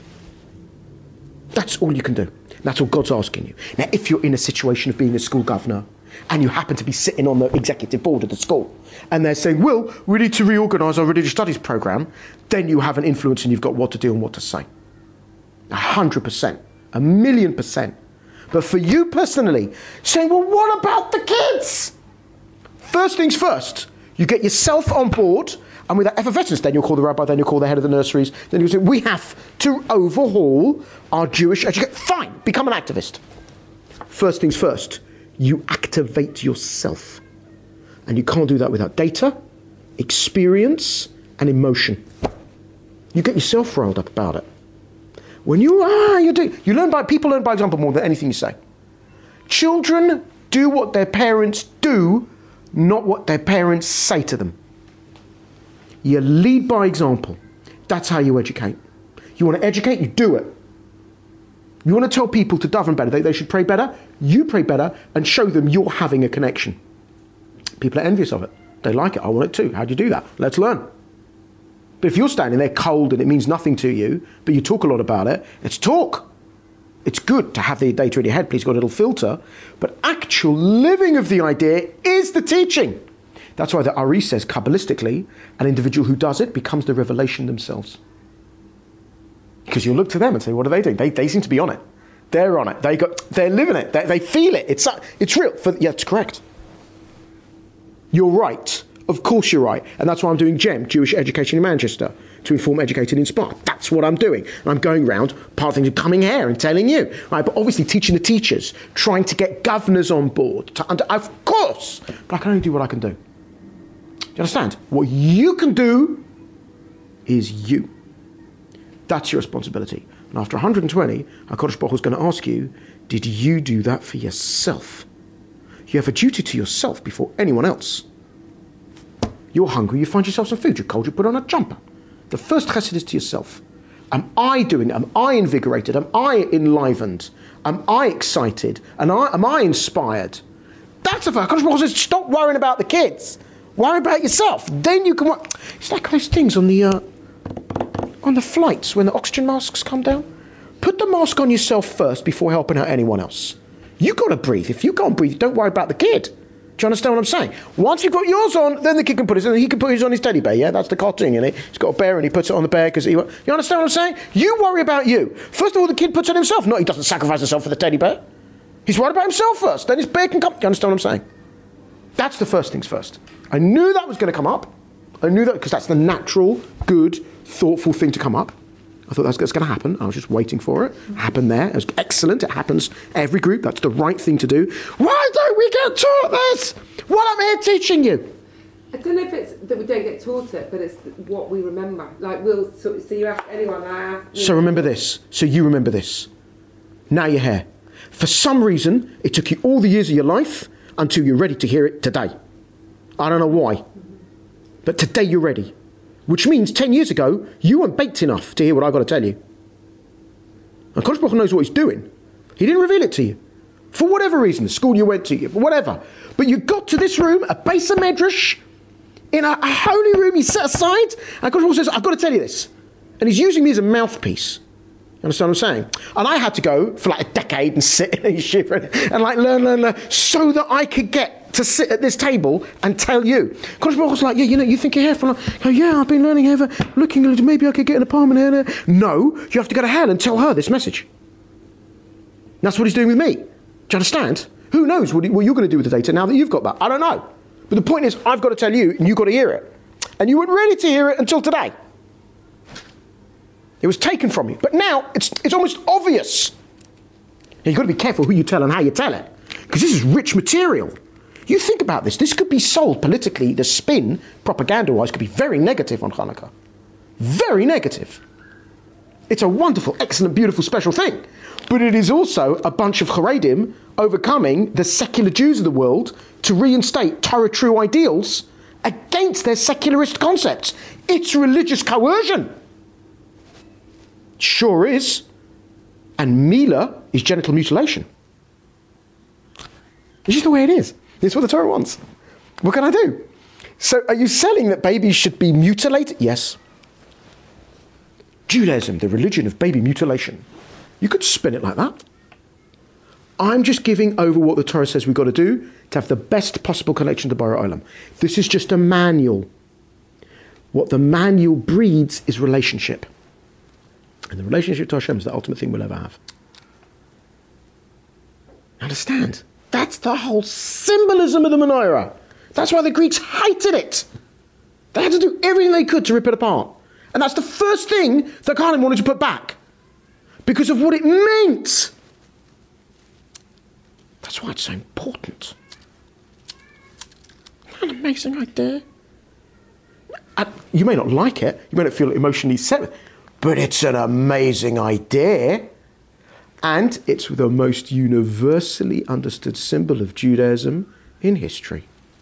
That's all you can do. That's all God's asking you. Now, if you're in a situation of being a school governor and you happen to be sitting on the executive board of the school and they're saying, well, we need to reorganise our religious studies programme, then you have an influence and you've got what to do and what to say. 100%, 1,000,000%. But for you personally, saying, well, what about the kids? First things first, you get yourself on board, and with that effervescence, then you'll call the rabbi, then you'll call the head of the nurseries, then you'll say, we have to overhaul our Jewish education. Fine, become an activist. First things first, you activate yourself. And you can't do that without data, experience, and emotion. You get yourself riled up about it. When you learn by example more than anything you say. Children do what their parents do, not what their parents say to them. You lead by example. That's how you educate. You want to educate, you do it. You want to tell people to daven better, they should pray better, you pray better, and show them you're having a connection. People are envious of it. They like it. I want it too. How do you do that? Let's learn. But if you're standing there cold and it means nothing to you, but you talk a lot about it, it's talk. It's good to have the data in your head, please, got a little filter. But actual living of the idea is the teaching. That's why the Ari says, Kabbalistically, an individual who does it becomes the revelation themselves. Because you look to them and say, what are they doing? They seem to be on it. They're on it. They're living it. They feel it. It's real. Yeah, it's correct. You're right. Of course you're right. And that's why I'm doing GEM, Jewish Education in Manchester, to inform, educate and inspire. That's what I'm doing. And I'm going round, part of things, coming here and telling you. Right? But obviously teaching the teachers, trying to get governors on board. Of course. But I can only do what I can do. Do you understand? What you can do is you. That's your responsibility. And after 120, HaKadosh Baruch Hu is going to ask you, did you do that for yourself? You have a duty to yourself before anyone else. You're hungry, you find yourself some food. You're cold, you put on a jumper. The first chesed is to yourself. Am I doing it? Am I invigorated? Am I enlivened? Am I excited? And am I inspired? That's a fact. HaKadosh Baruch Hu says, stop worrying about the kids. Worry about yourself. Then you can work. It's like those things on the flights when the oxygen masks come down. Put the mask on yourself first before helping out anyone else. You got to breathe. If you can't breathe, don't worry about the kid. Do you understand what I'm saying? Once you've got yours on, then the kid can put his on. He can put his on his teddy bear. Yeah, that's the cartoon, you know. He's got a bear and he puts it on the bear because you understand what I'm saying? You worry about you. First of all, the kid puts it on himself. No, he doesn't sacrifice himself for the teddy bear. He's worried about himself first. Then his bear can come. Do you understand what I'm saying? That's the first things first. I knew that was going to come up. I knew that because that's the natural, good, thoughtful thing to come up. I thought that's going to happen. I was just waiting for it. It happened there. It was excellent. It happens every group. That's the right thing to do. Why don't we get taught this? What I'm here teaching you. I don't know if it's that we don't get taught it, but it's what we remember. Like so you ask anyone, So remember this. So you remember this. Now you're here. For some reason, it took you all the years of your life until you're ready to hear it today. I don't know why. But today you're ready. Which means 10 years ago, you weren't baked enough to hear what I've got to tell you. And HaKadosh Baruch Hu knows what he's doing. He didn't reveal it to you. For whatever reason, the school you went to, whatever. But you got to this room, a Beis HaMedrash, in a holy room, you set aside, and HaKadosh Baruch Hu says, I've got to tell you this. And he's using me as a mouthpiece. You understand what I'm saying? And I had to go for like a decade and sit in a yeshiva and like learn, so that I could get to sit at this table and tell you. Kodesh Baruch Hu's like, yeah, you think you're here for oh, yeah, I've been learning here, looking, maybe I could get an apartment here. No, you have to go to hell and tell her this message. That's what he's doing with me. Do you understand? Who knows what you're going to do with the data now that you've got that? I don't know. But the point is, I've got to tell you, and you've got to hear it. And you weren't ready to hear it until today. It was taken from you. But now, it's almost obvious. And you've got to be careful who you tell and how you tell it. Because this is rich material. You think about this. This could be sold politically. The spin, propaganda-wise, could be very negative on Hanukkah. Very negative. It's a wonderful, excellent, beautiful, special thing. But it is also a bunch of Haredim overcoming the secular Jews of the world to reinstate Torah true ideals against their secularist concepts. It's religious coercion. Sure is. And Mila is genital mutilation. It's just the way it is. It's what the Torah wants. What can I do? So are you selling that babies should be mutilated? Yes. Judaism, the religion of baby mutilation. You could spin it like that. I'm just giving over what the Torah says we've got to do to have the best possible connection to Borei Olam. This is just a manual. What the manual breeds is relationship. And the relationship to Hashem is the ultimate thing we'll ever have. Understand? That's the whole symbolism of the menorah. That's why the Greeks hated it. They had to do everything they could to rip it apart. And that's the first thing that Kohanim wanted to put back. Because of what it meant. That's why it's so important. What an amazing idea. You may not like it. You may not feel emotionally set. But it's an amazing idea. And it's the most universally understood symbol of Judaism in history.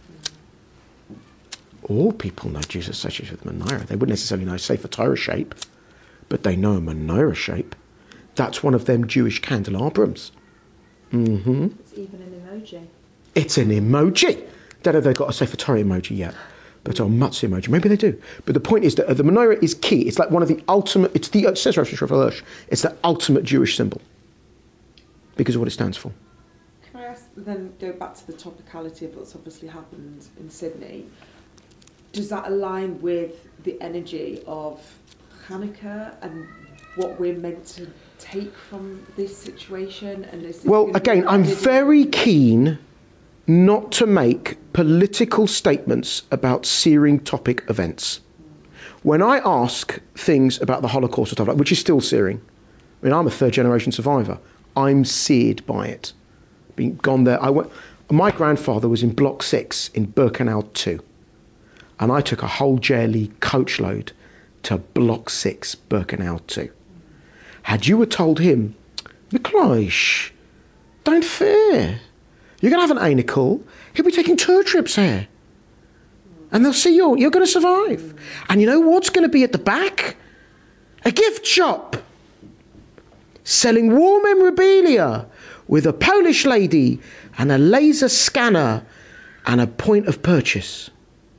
All people know Jesus associated with menorah. They wouldn't necessarily know Sefer Torah shape, but they know a menorah shape. That's one of them Jewish candelabras. Mm-hmm. It's even an emoji. It's an emoji. Don't know if they've got a Sefer Torah emoji yet, but a Matzah emoji. Maybe they do. But the point is that the menorah is key. It's like one of the ultimate, it says Rosh Hashanah, it's the ultimate Jewish symbol because of what it stands for. Can I ask, then go back to the topicality of what's obviously happened in Sydney? Does that align with the energy of Hanukkah and what we're meant to take from this situation? And is this well, again, I'm very keen not to make political statements about searing topic events. When I ask things about the Holocaust or stuff like, which is still searing, I mean, I'm a third generation survivor. I'm seared by it. Being gone there, my grandfather was in Block 6 in Birkenau 2. And I took a whole JLE coach load to Block 6, Birkenau 2. Had you told him, Miklosh, don't fear. You're going to have an Einikel. He'll be taking tour trips here. And they'll see you're going to survive. And you know what's going to be at the back? A gift shop. Selling war memorabilia with a Polish lady and a laser scanner and a point of purchase.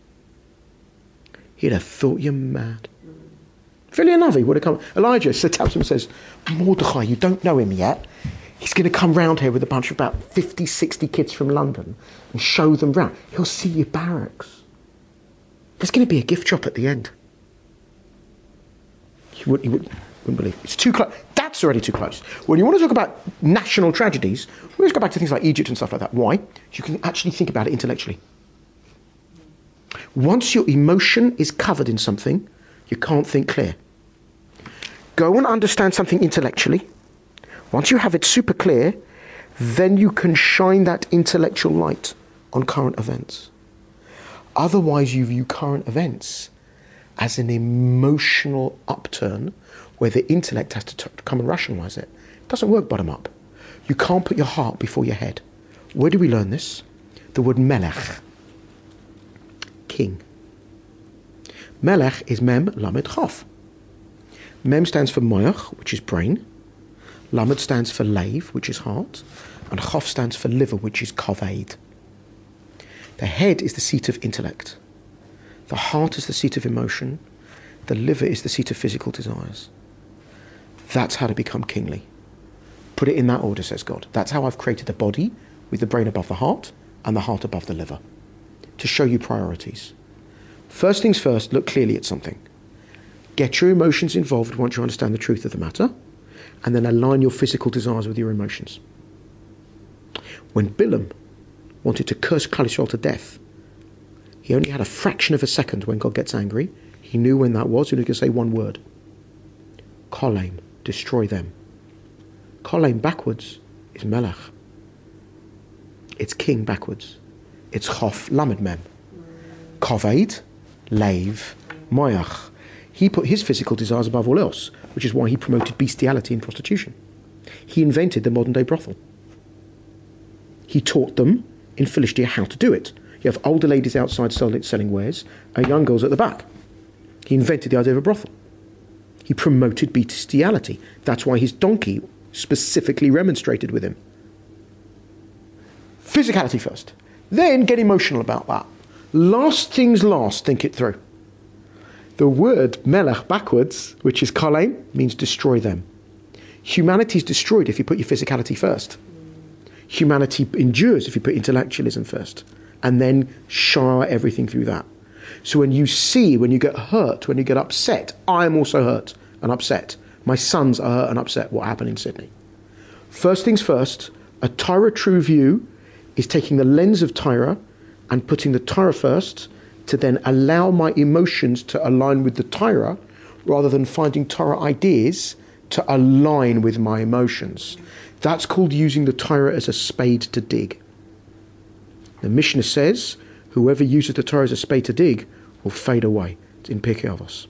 He'd have thought you're mad. Villianavi would have come. Elijah taps him and says, Mordechai, you don't know him yet. He's going to come round here with a bunch of about 50, 60 kids from London and show them round. He'll see your barracks. There's going to be a gift shop at the end. You wouldn't believe it. It's too close. That's already too close. When you want to talk about national tragedies, we always go back to things like Egypt and stuff like that. Why? You can actually think about it intellectually. Once your emotion is covered in something, you can't think clear. Go and understand something intellectually. Once you have it super clear, then you can shine that intellectual light on current events. Otherwise, you view current events as an emotional upturn where the intellect has to come and rationalise it. It doesn't work bottom up. You can't put your heart before your head. Where do we learn this? The word melech. King. Melech is mem, lamed, chof. Mem stands for moach, which is brain. Lamed stands for lave, which is heart. And chof stands for liver, which is kaved. The head is the seat of intellect. The heart is the seat of emotion. The liver is the seat of physical desires. That's how to become kingly. Put it in that order, says God. That's how I've created the body with the brain above the heart and the heart above the liver, to show you priorities. First things first, look clearly at something. Get your emotions involved once you understand the truth of the matter, and then align your physical desires with your emotions. When Bilam wanted to curse Khalisol to death, he only had a fraction of a second when God gets angry. He knew when that was, and he could say one word. Kolaim, destroy them. Kolaim backwards is Melech. It's king backwards. It's Chof Lamed Mem. Kovaid, Leiv, Mayach. He put his physical desires above all else, which is why he promoted bestiality and prostitution. He invented the modern day brothel. He taught them in Philistia how to do it. You have older ladies outside selling wares, and young girls at the back. He invented the idea of a brothel. He promoted bestiality. That's why his donkey specifically remonstrated with him. Physicality first. Then get emotional about that. Last things last, think it through. The word melech backwards, which is kolaim, means destroy them. Humanity is destroyed if you put your physicality first. Humanity endures if you put intellectualism first. And then shower everything through that. So when you get hurt, when you get upset, I am also hurt and upset. My sons are hurt and upset what happened in Sydney. First things first, a Torah true view is taking the lens of Torah and putting the Torah first to then allow my emotions to align with the Torah rather than finding Torah ideas to align with my emotions. That's called using the Torah as a spade to dig. The Mishnah says, whoever uses the Torah as a spade to dig will fade away. It's in Pirkei Avos.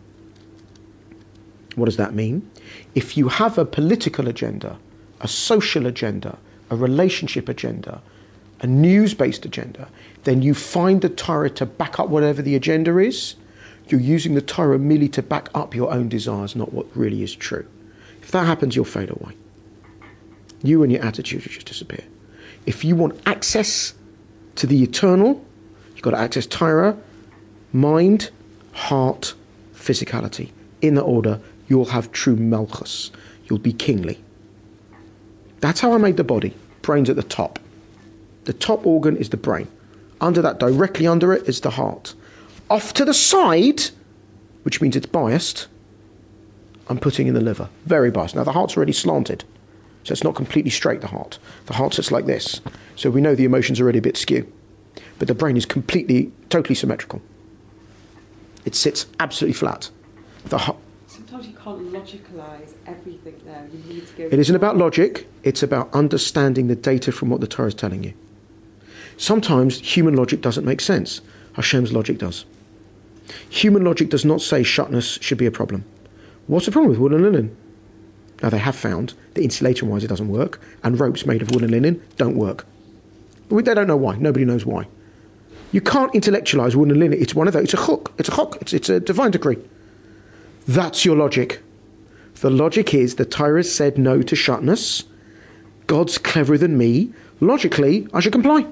What does that mean? If you have a political agenda, a social agenda, a relationship agenda, a news-based agenda, then you find the Torah to back up whatever the agenda is. You're using the Torah merely to back up your own desires, not what really is true. If that happens, you'll fade away. You and your attitude will just disappear. If you want access to the eternal, you've got to access Torah, mind, heart, physicality. In that order, you'll have true Malchus. You'll be kingly. That's how I made the body. Brain's at the top. The top organ is the brain. Under that, directly under it, is the heart. Off to the side, which means it's biased, I'm putting in the liver. Very biased. Now, the heart's already slanted, so it's not completely straight, the heart. The heart sits like this. So we know the emotion's already a bit skew. But the brain is totally symmetrical. It sits absolutely flat. Sometimes you can't logicalise everything there. You need to go. It isn't about logic. It's about understanding the data from what the Torah is telling you. Sometimes human logic doesn't make sense. Hashem's logic does. Human logic does not say shutness should be a problem. What's the problem with wool and linen? Now, they have found that insulator-wise it doesn't work, and ropes made of wool and linen don't work. They don't know why. Nobody knows why. You can't intellectualize wool and linen. It's one of those. It's a chuk. It's a divine decree. That's your logic. The logic is the Torah said no to shutness. God's cleverer than me. Logically, I should comply.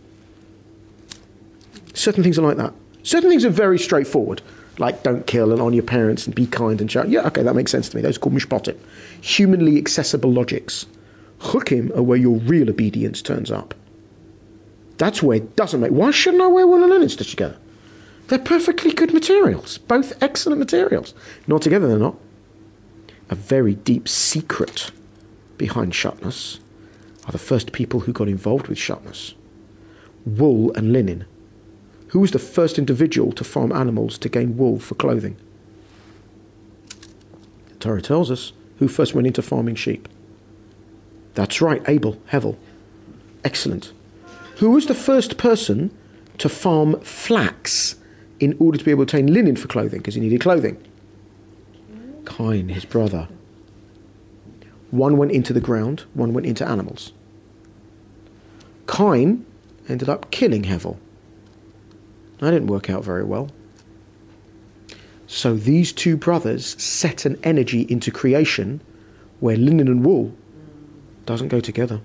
Certain things are like that. Certain things are very straightforward, like don't kill and honor your parents and be kind and shout. Yeah, okay, that makes sense to me. Those are called mishpatim. Humanly accessible logics. Chukim are where your real obedience turns up. That's where it doesn't make. Why shouldn't I wear wool and linen stitched together? They're perfectly good materials. Both excellent materials. Not together, they're not. A very deep secret behind shutness are the first people who got involved with shutness. Wool and linen. Who was the first individual to farm animals to gain wool for clothing? The Torah tells us who first went into farming sheep. That's right, Abel, Hevel. Excellent. Who was the first person to farm flax in order to be able to obtain linen for clothing, because he needed clothing? Cain, his brother. One went into the ground, one went into animals. Cain ended up killing Hevel. That didn't work out very well. So these two brothers set an energy into creation where linen and wool doesn't go together.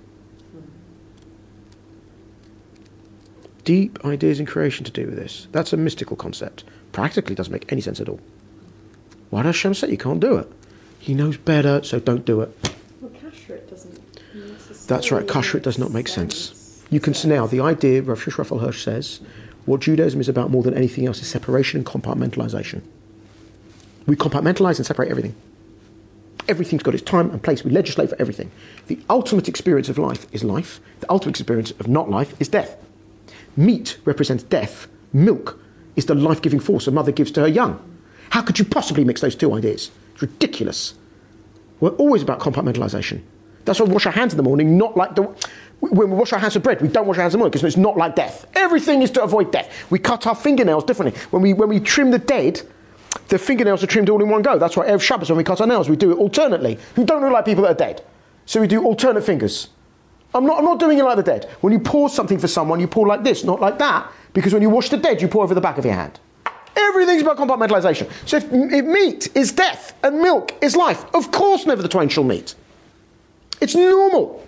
Deep ideas in creation to do with this. That's a mystical concept. Practically doesn't make any sense at all. Why does Hashem say you can't do it? He knows better, so don't do it. Well, kashrut doesn't necessarily. That's right, kashrut does not make sense. You can now, the idea, Rav Shlomo Raphael Hirsch says, what Judaism is about more than anything else is separation and compartmentalization. We compartmentalize and separate everything. Everything's got its time and place. We legislate for everything. The ultimate experience of life is life. The ultimate experience of not life is death. Meat represents death. Milk is the life-giving force a mother gives to her young. How could you possibly mix those two ideas? It's ridiculous. We're always about compartmentalization. That's why we wash our hands in the morning, not like when we wash our hands for bread, we don't wash our hands in the morning because it's not like death. Everything is to avoid death. We cut our fingernails differently. When we trim the dead, the fingernails are trimmed all in one go. That's why Erev Shabbos, when we cut our nails, we do it alternately. We don't look like people that are dead. So we do alternate fingers. I'm not doing it like the dead. When you pour something for someone, you pour like this, not like that, because when you wash the dead, you pour over the back of your hand. Everything's about compartmentalization. So if meat is death and milk is life, of course never the twain shall meet. It's normal.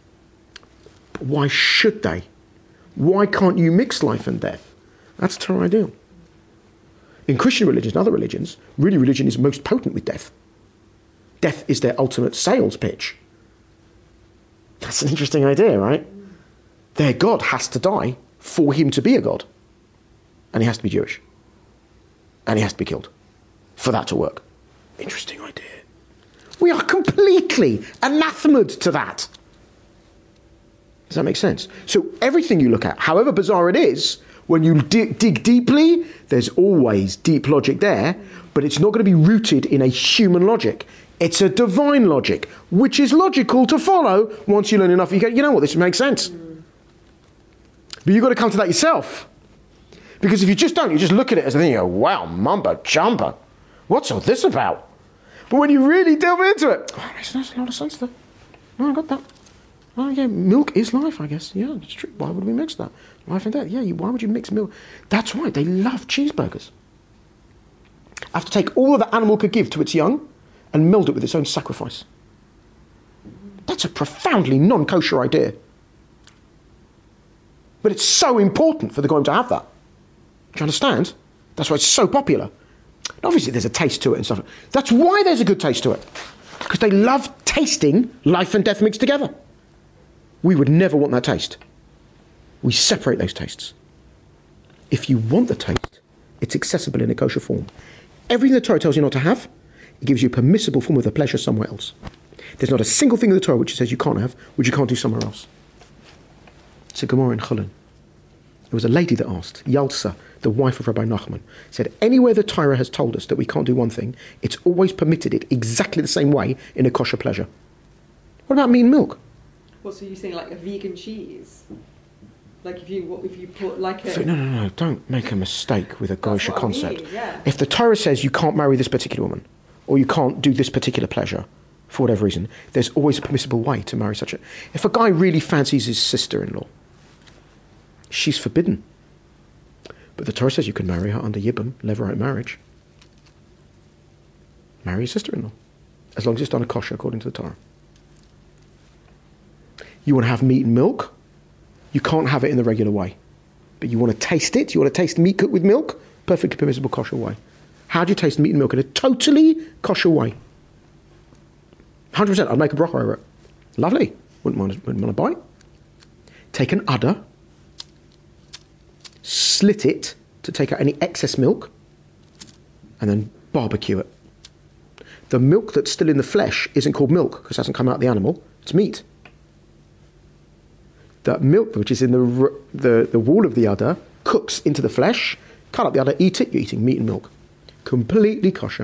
But why should they? Why can't you mix life and death? That's Torah ideal. In Christian religions and other religions, really religion is most potent with death. Death is their ultimate sales pitch. That's an interesting idea, right? Their God has to die for him to be a God. And he has to be Jewish. And he has to be killed for that to work. Interesting idea. We are completely anathemaed to that. Does that make sense? So everything you look at, however bizarre it is, when you dig deeply, there's always deep logic there, but it's not going to be rooted in a human logic. It's a divine logic, which is logical to follow once you learn enough. You go, you know what, this makes sense. But you've got to come to that yourself. Because if you just don't, you just look at it as a thing, you go, wow, mumbo jumbo. What's all this about? But when you really delve into it, oh, makes a lot of sense there. Oh, I got that. Oh, yeah, milk is life, I guess. Yeah, it's true. Why would we mix that? Life and death. Yeah, why would you mix milk? That's right, they love cheeseburgers. I have to take all that the animal could give to its young and meld it with its own sacrifice. That's a profoundly non-kosher idea. But it's so important for the goyim to have that. Do you understand? That's why it's so popular. And obviously there's a taste to it and stuff. That's why there's a good taste to it. Because they love tasting life and death mixed together. We would never want that taste. We separate those tastes. If you want the taste, it's accessible in a kosher form. Everything the Torah tells you not to have, it gives you a permissible form of the pleasure somewhere else. There's not a single thing in the Torah which it says you can't have, which you can't do somewhere else. It's a Gemara in Chulin. There was a lady that asked, Yalsa, the wife of Rabbi Nachman, said, anywhere the Torah has told us that we can't do one thing, it's always permitted it exactly the same way in a kosher pleasure. What about meat and milk? What, so you're saying like a vegan cheese? Like if you put like a... No, don't make a mistake with a kosher concept. I mean, yeah. If the Torah says you can't marry this particular woman, or you can't do this particular pleasure, for whatever reason, there's always a permissible way to marry such a... If a guy really fancies his sister-in-law, she's forbidden. But the Torah says you can marry her under Yibam, levirate marriage. Marry your sister-in-law, as long as it's done a kosher according to the Torah. You want to have meat and milk? You can't have it in the regular way. But you want to taste it? You want to taste meat cooked with milk? Perfectly permissible kosher way. How do you taste meat and milk in a totally kosher way? 100%, I'd make a bracha over it. Lovely. Wouldn't mind a bite. Take an udder, slit it to take out any excess milk, and then barbecue it. The milk that's still in the flesh isn't called milk because it hasn't come out of the animal. It's meat. That milk which is in the wall of the udder cooks into the flesh, cut up the udder, eat it, you're eating meat and milk. Completely kosher.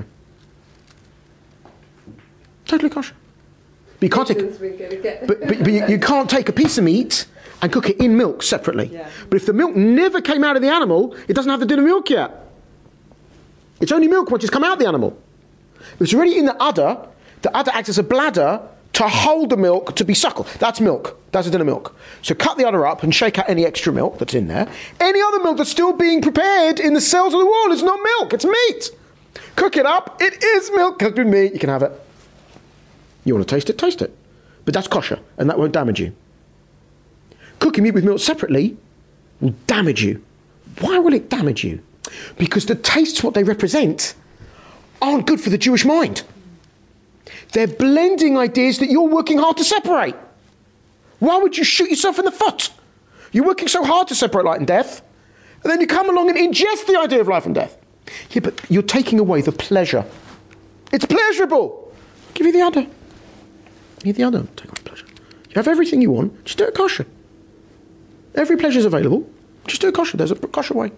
Totally kosher. But you can't take, you can't take a piece of meat and cook it in milk separately. Yeah. But if the milk never came out of the animal, it doesn't have to do the milk yet. It's only milk once it's come out of the animal. If it's already in the udder acts as a bladder to hold the milk to be suckled. That's milk. That's a din of milk. So cut the udder up and shake out any extra milk that's in there. Any other milk that's still being prepared in the cells of the wall is not milk, it's meat. Cook it up, it is milk cooked with meat, you can have it. You want to taste it. But that's kosher, and that won't damage you. Cooking meat with milk separately will damage you. Why will it damage you? Because the tastes, what they represent, aren't good for the Jewish mind. They're blending ideas that you're working hard to separate. Why would you shoot yourself in the foot? You're working so hard to separate light and death, and then you come along and ingest the idea of life and death. Yeah, but you're taking away the pleasure. It's pleasurable. Give you the other. Give you the other. Take away pleasure. You have everything you want, just do it kosher. Every pleasure is available, just do it kosher. There's a kosher way.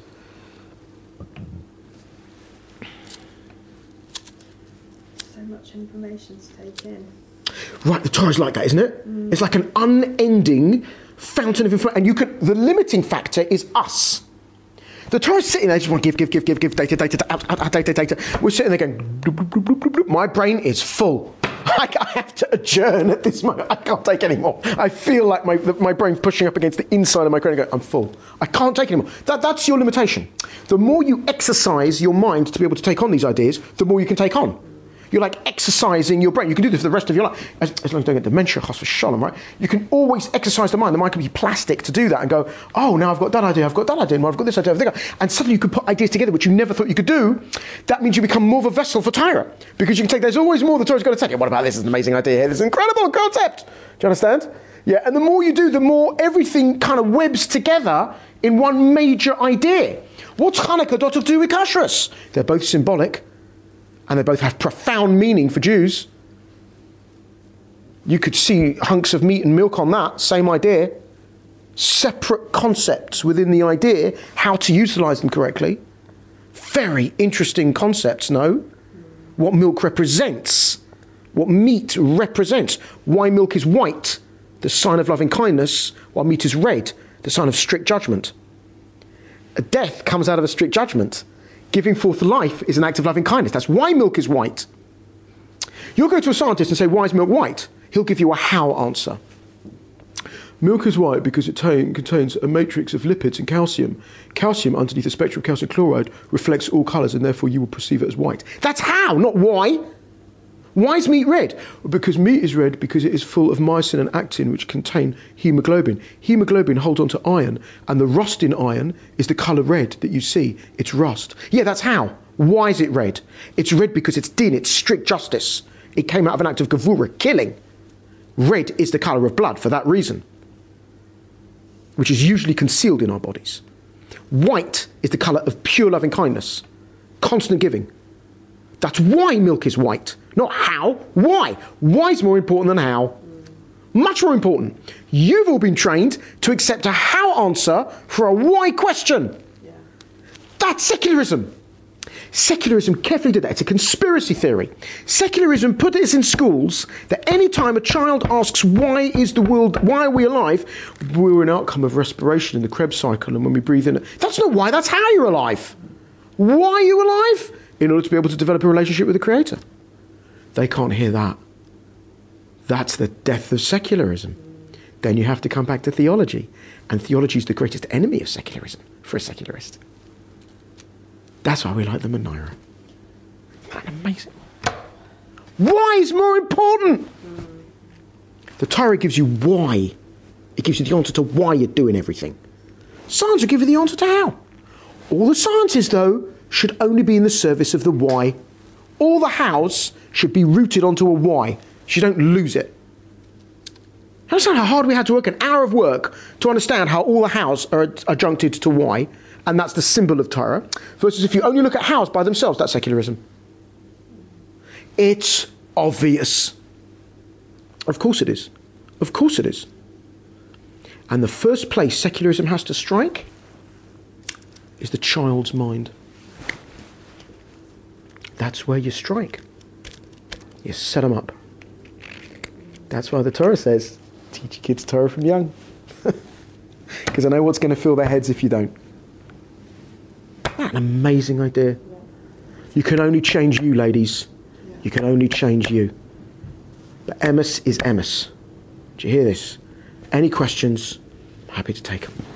So much information to take in. Right, the Torah's like that, isn't it? It's like an unending fountain of information. And you can, the limiting factor is us. The Torah's sitting there, just want to give, data. We're sitting there going, bloop, bloop, bloop, bloop, bloop, bloop. My brain is full. I have to adjourn at this moment. I can't take any more. I feel like my brain's pushing up against the inside of my brain and going, I'm full. I can't take any more. That's your limitation. The more you exercise your mind to be able to take on these ideas, the more you can take on. You're like exercising your brain. You can do this for the rest of your life. As long as you don't get dementia, chas v'shalom, right? You can always exercise the mind. The mind can be plastic to do that and go, oh, now I've got that idea, now I've got this idea, and suddenly you can put ideas together which you never thought you could do. That means you become more of a vessel for Torah. Because you can take, there's always more the Torah's going to tell you. What about this? Is an amazing idea here. This is an incredible concept. Do you understand? Yeah, and the more you do, the more everything kind of webs together in one major idea. What's Hanukkah got to do with kashrus? They're both symbolic. And they both have profound meaning for Jews. You could see hunks of meat and milk on that, same idea. Separate concepts within the idea, how to utilize them correctly. Very interesting concepts, no? What milk represents, what meat represents, why milk is white, the sign of loving kindness, while meat is red, the sign of strict judgment. A death comes out of a strict judgment. Giving forth life is an act of loving kindness. That's why milk is white. You'll go to a scientist and say, why is milk white? He'll give you a how answer. Milk is white because it contains a matrix of lipids and calcium. Calcium, underneath the spectrum of calcium chloride, reflects all colours, and therefore you will perceive it as white. That's how, not why. Why is meat red? Because meat is red because it is full of myosin and actin, which contain hemoglobin. Hemoglobin holds on to iron, and the rust in iron is the colour red that you see. It's rust. Yeah, that's how. Why is it red? It's red because it's din, it's strict justice. It came out of an act of gevura, killing. Red is the colour of blood for that reason, which is usually concealed in our bodies. White is the colour of pure loving kindness, constant giving. That's why milk is white. Not how. Why? Why is more important than how. Much more important. You've all been trained to accept a how answer for a why question. Yeah. That's secularism. Secularism carefully did that. It's a conspiracy theory. Secularism put this in schools that any time a child asks why is the world, why are we alive, we're an outcome of respiration in the Krebs cycle, and when we breathe in it. That's not why, that's how you're alive. Why are you alive? In order to be able to develop a relationship with the Creator. They can't hear that. That's the death of secularism. Then you have to come back to theology. And theology is the greatest enemy of secularism for a secularist. That's why we like the Menorah. Isn't that amazing? Why is more important? The Torah gives you why. It gives you the answer to why you're doing everything. Science will give you the answer to how. All the sciences, though, should only be in the service of the why. All the hows should be rooted onto a why, so you don't lose it. Understand how hard we had to work, an hour of work, to understand how all the hows are adjuncted to why, and that's the symbol of Torah, versus if you only look at hows by themselves, that's secularism. It's obvious. Of course it is. Of course it is. And the first place secularism has to strike is the child's mind. That's where you strike. You set them up. That's why the Torah says, teach your kids Torah from young. Because I know what's going to fill their heads if you don't. That's an amazing idea. You can only change you, ladies. You can only change you. But emes is emes. Do you hear this? Any questions? I'm happy to take them.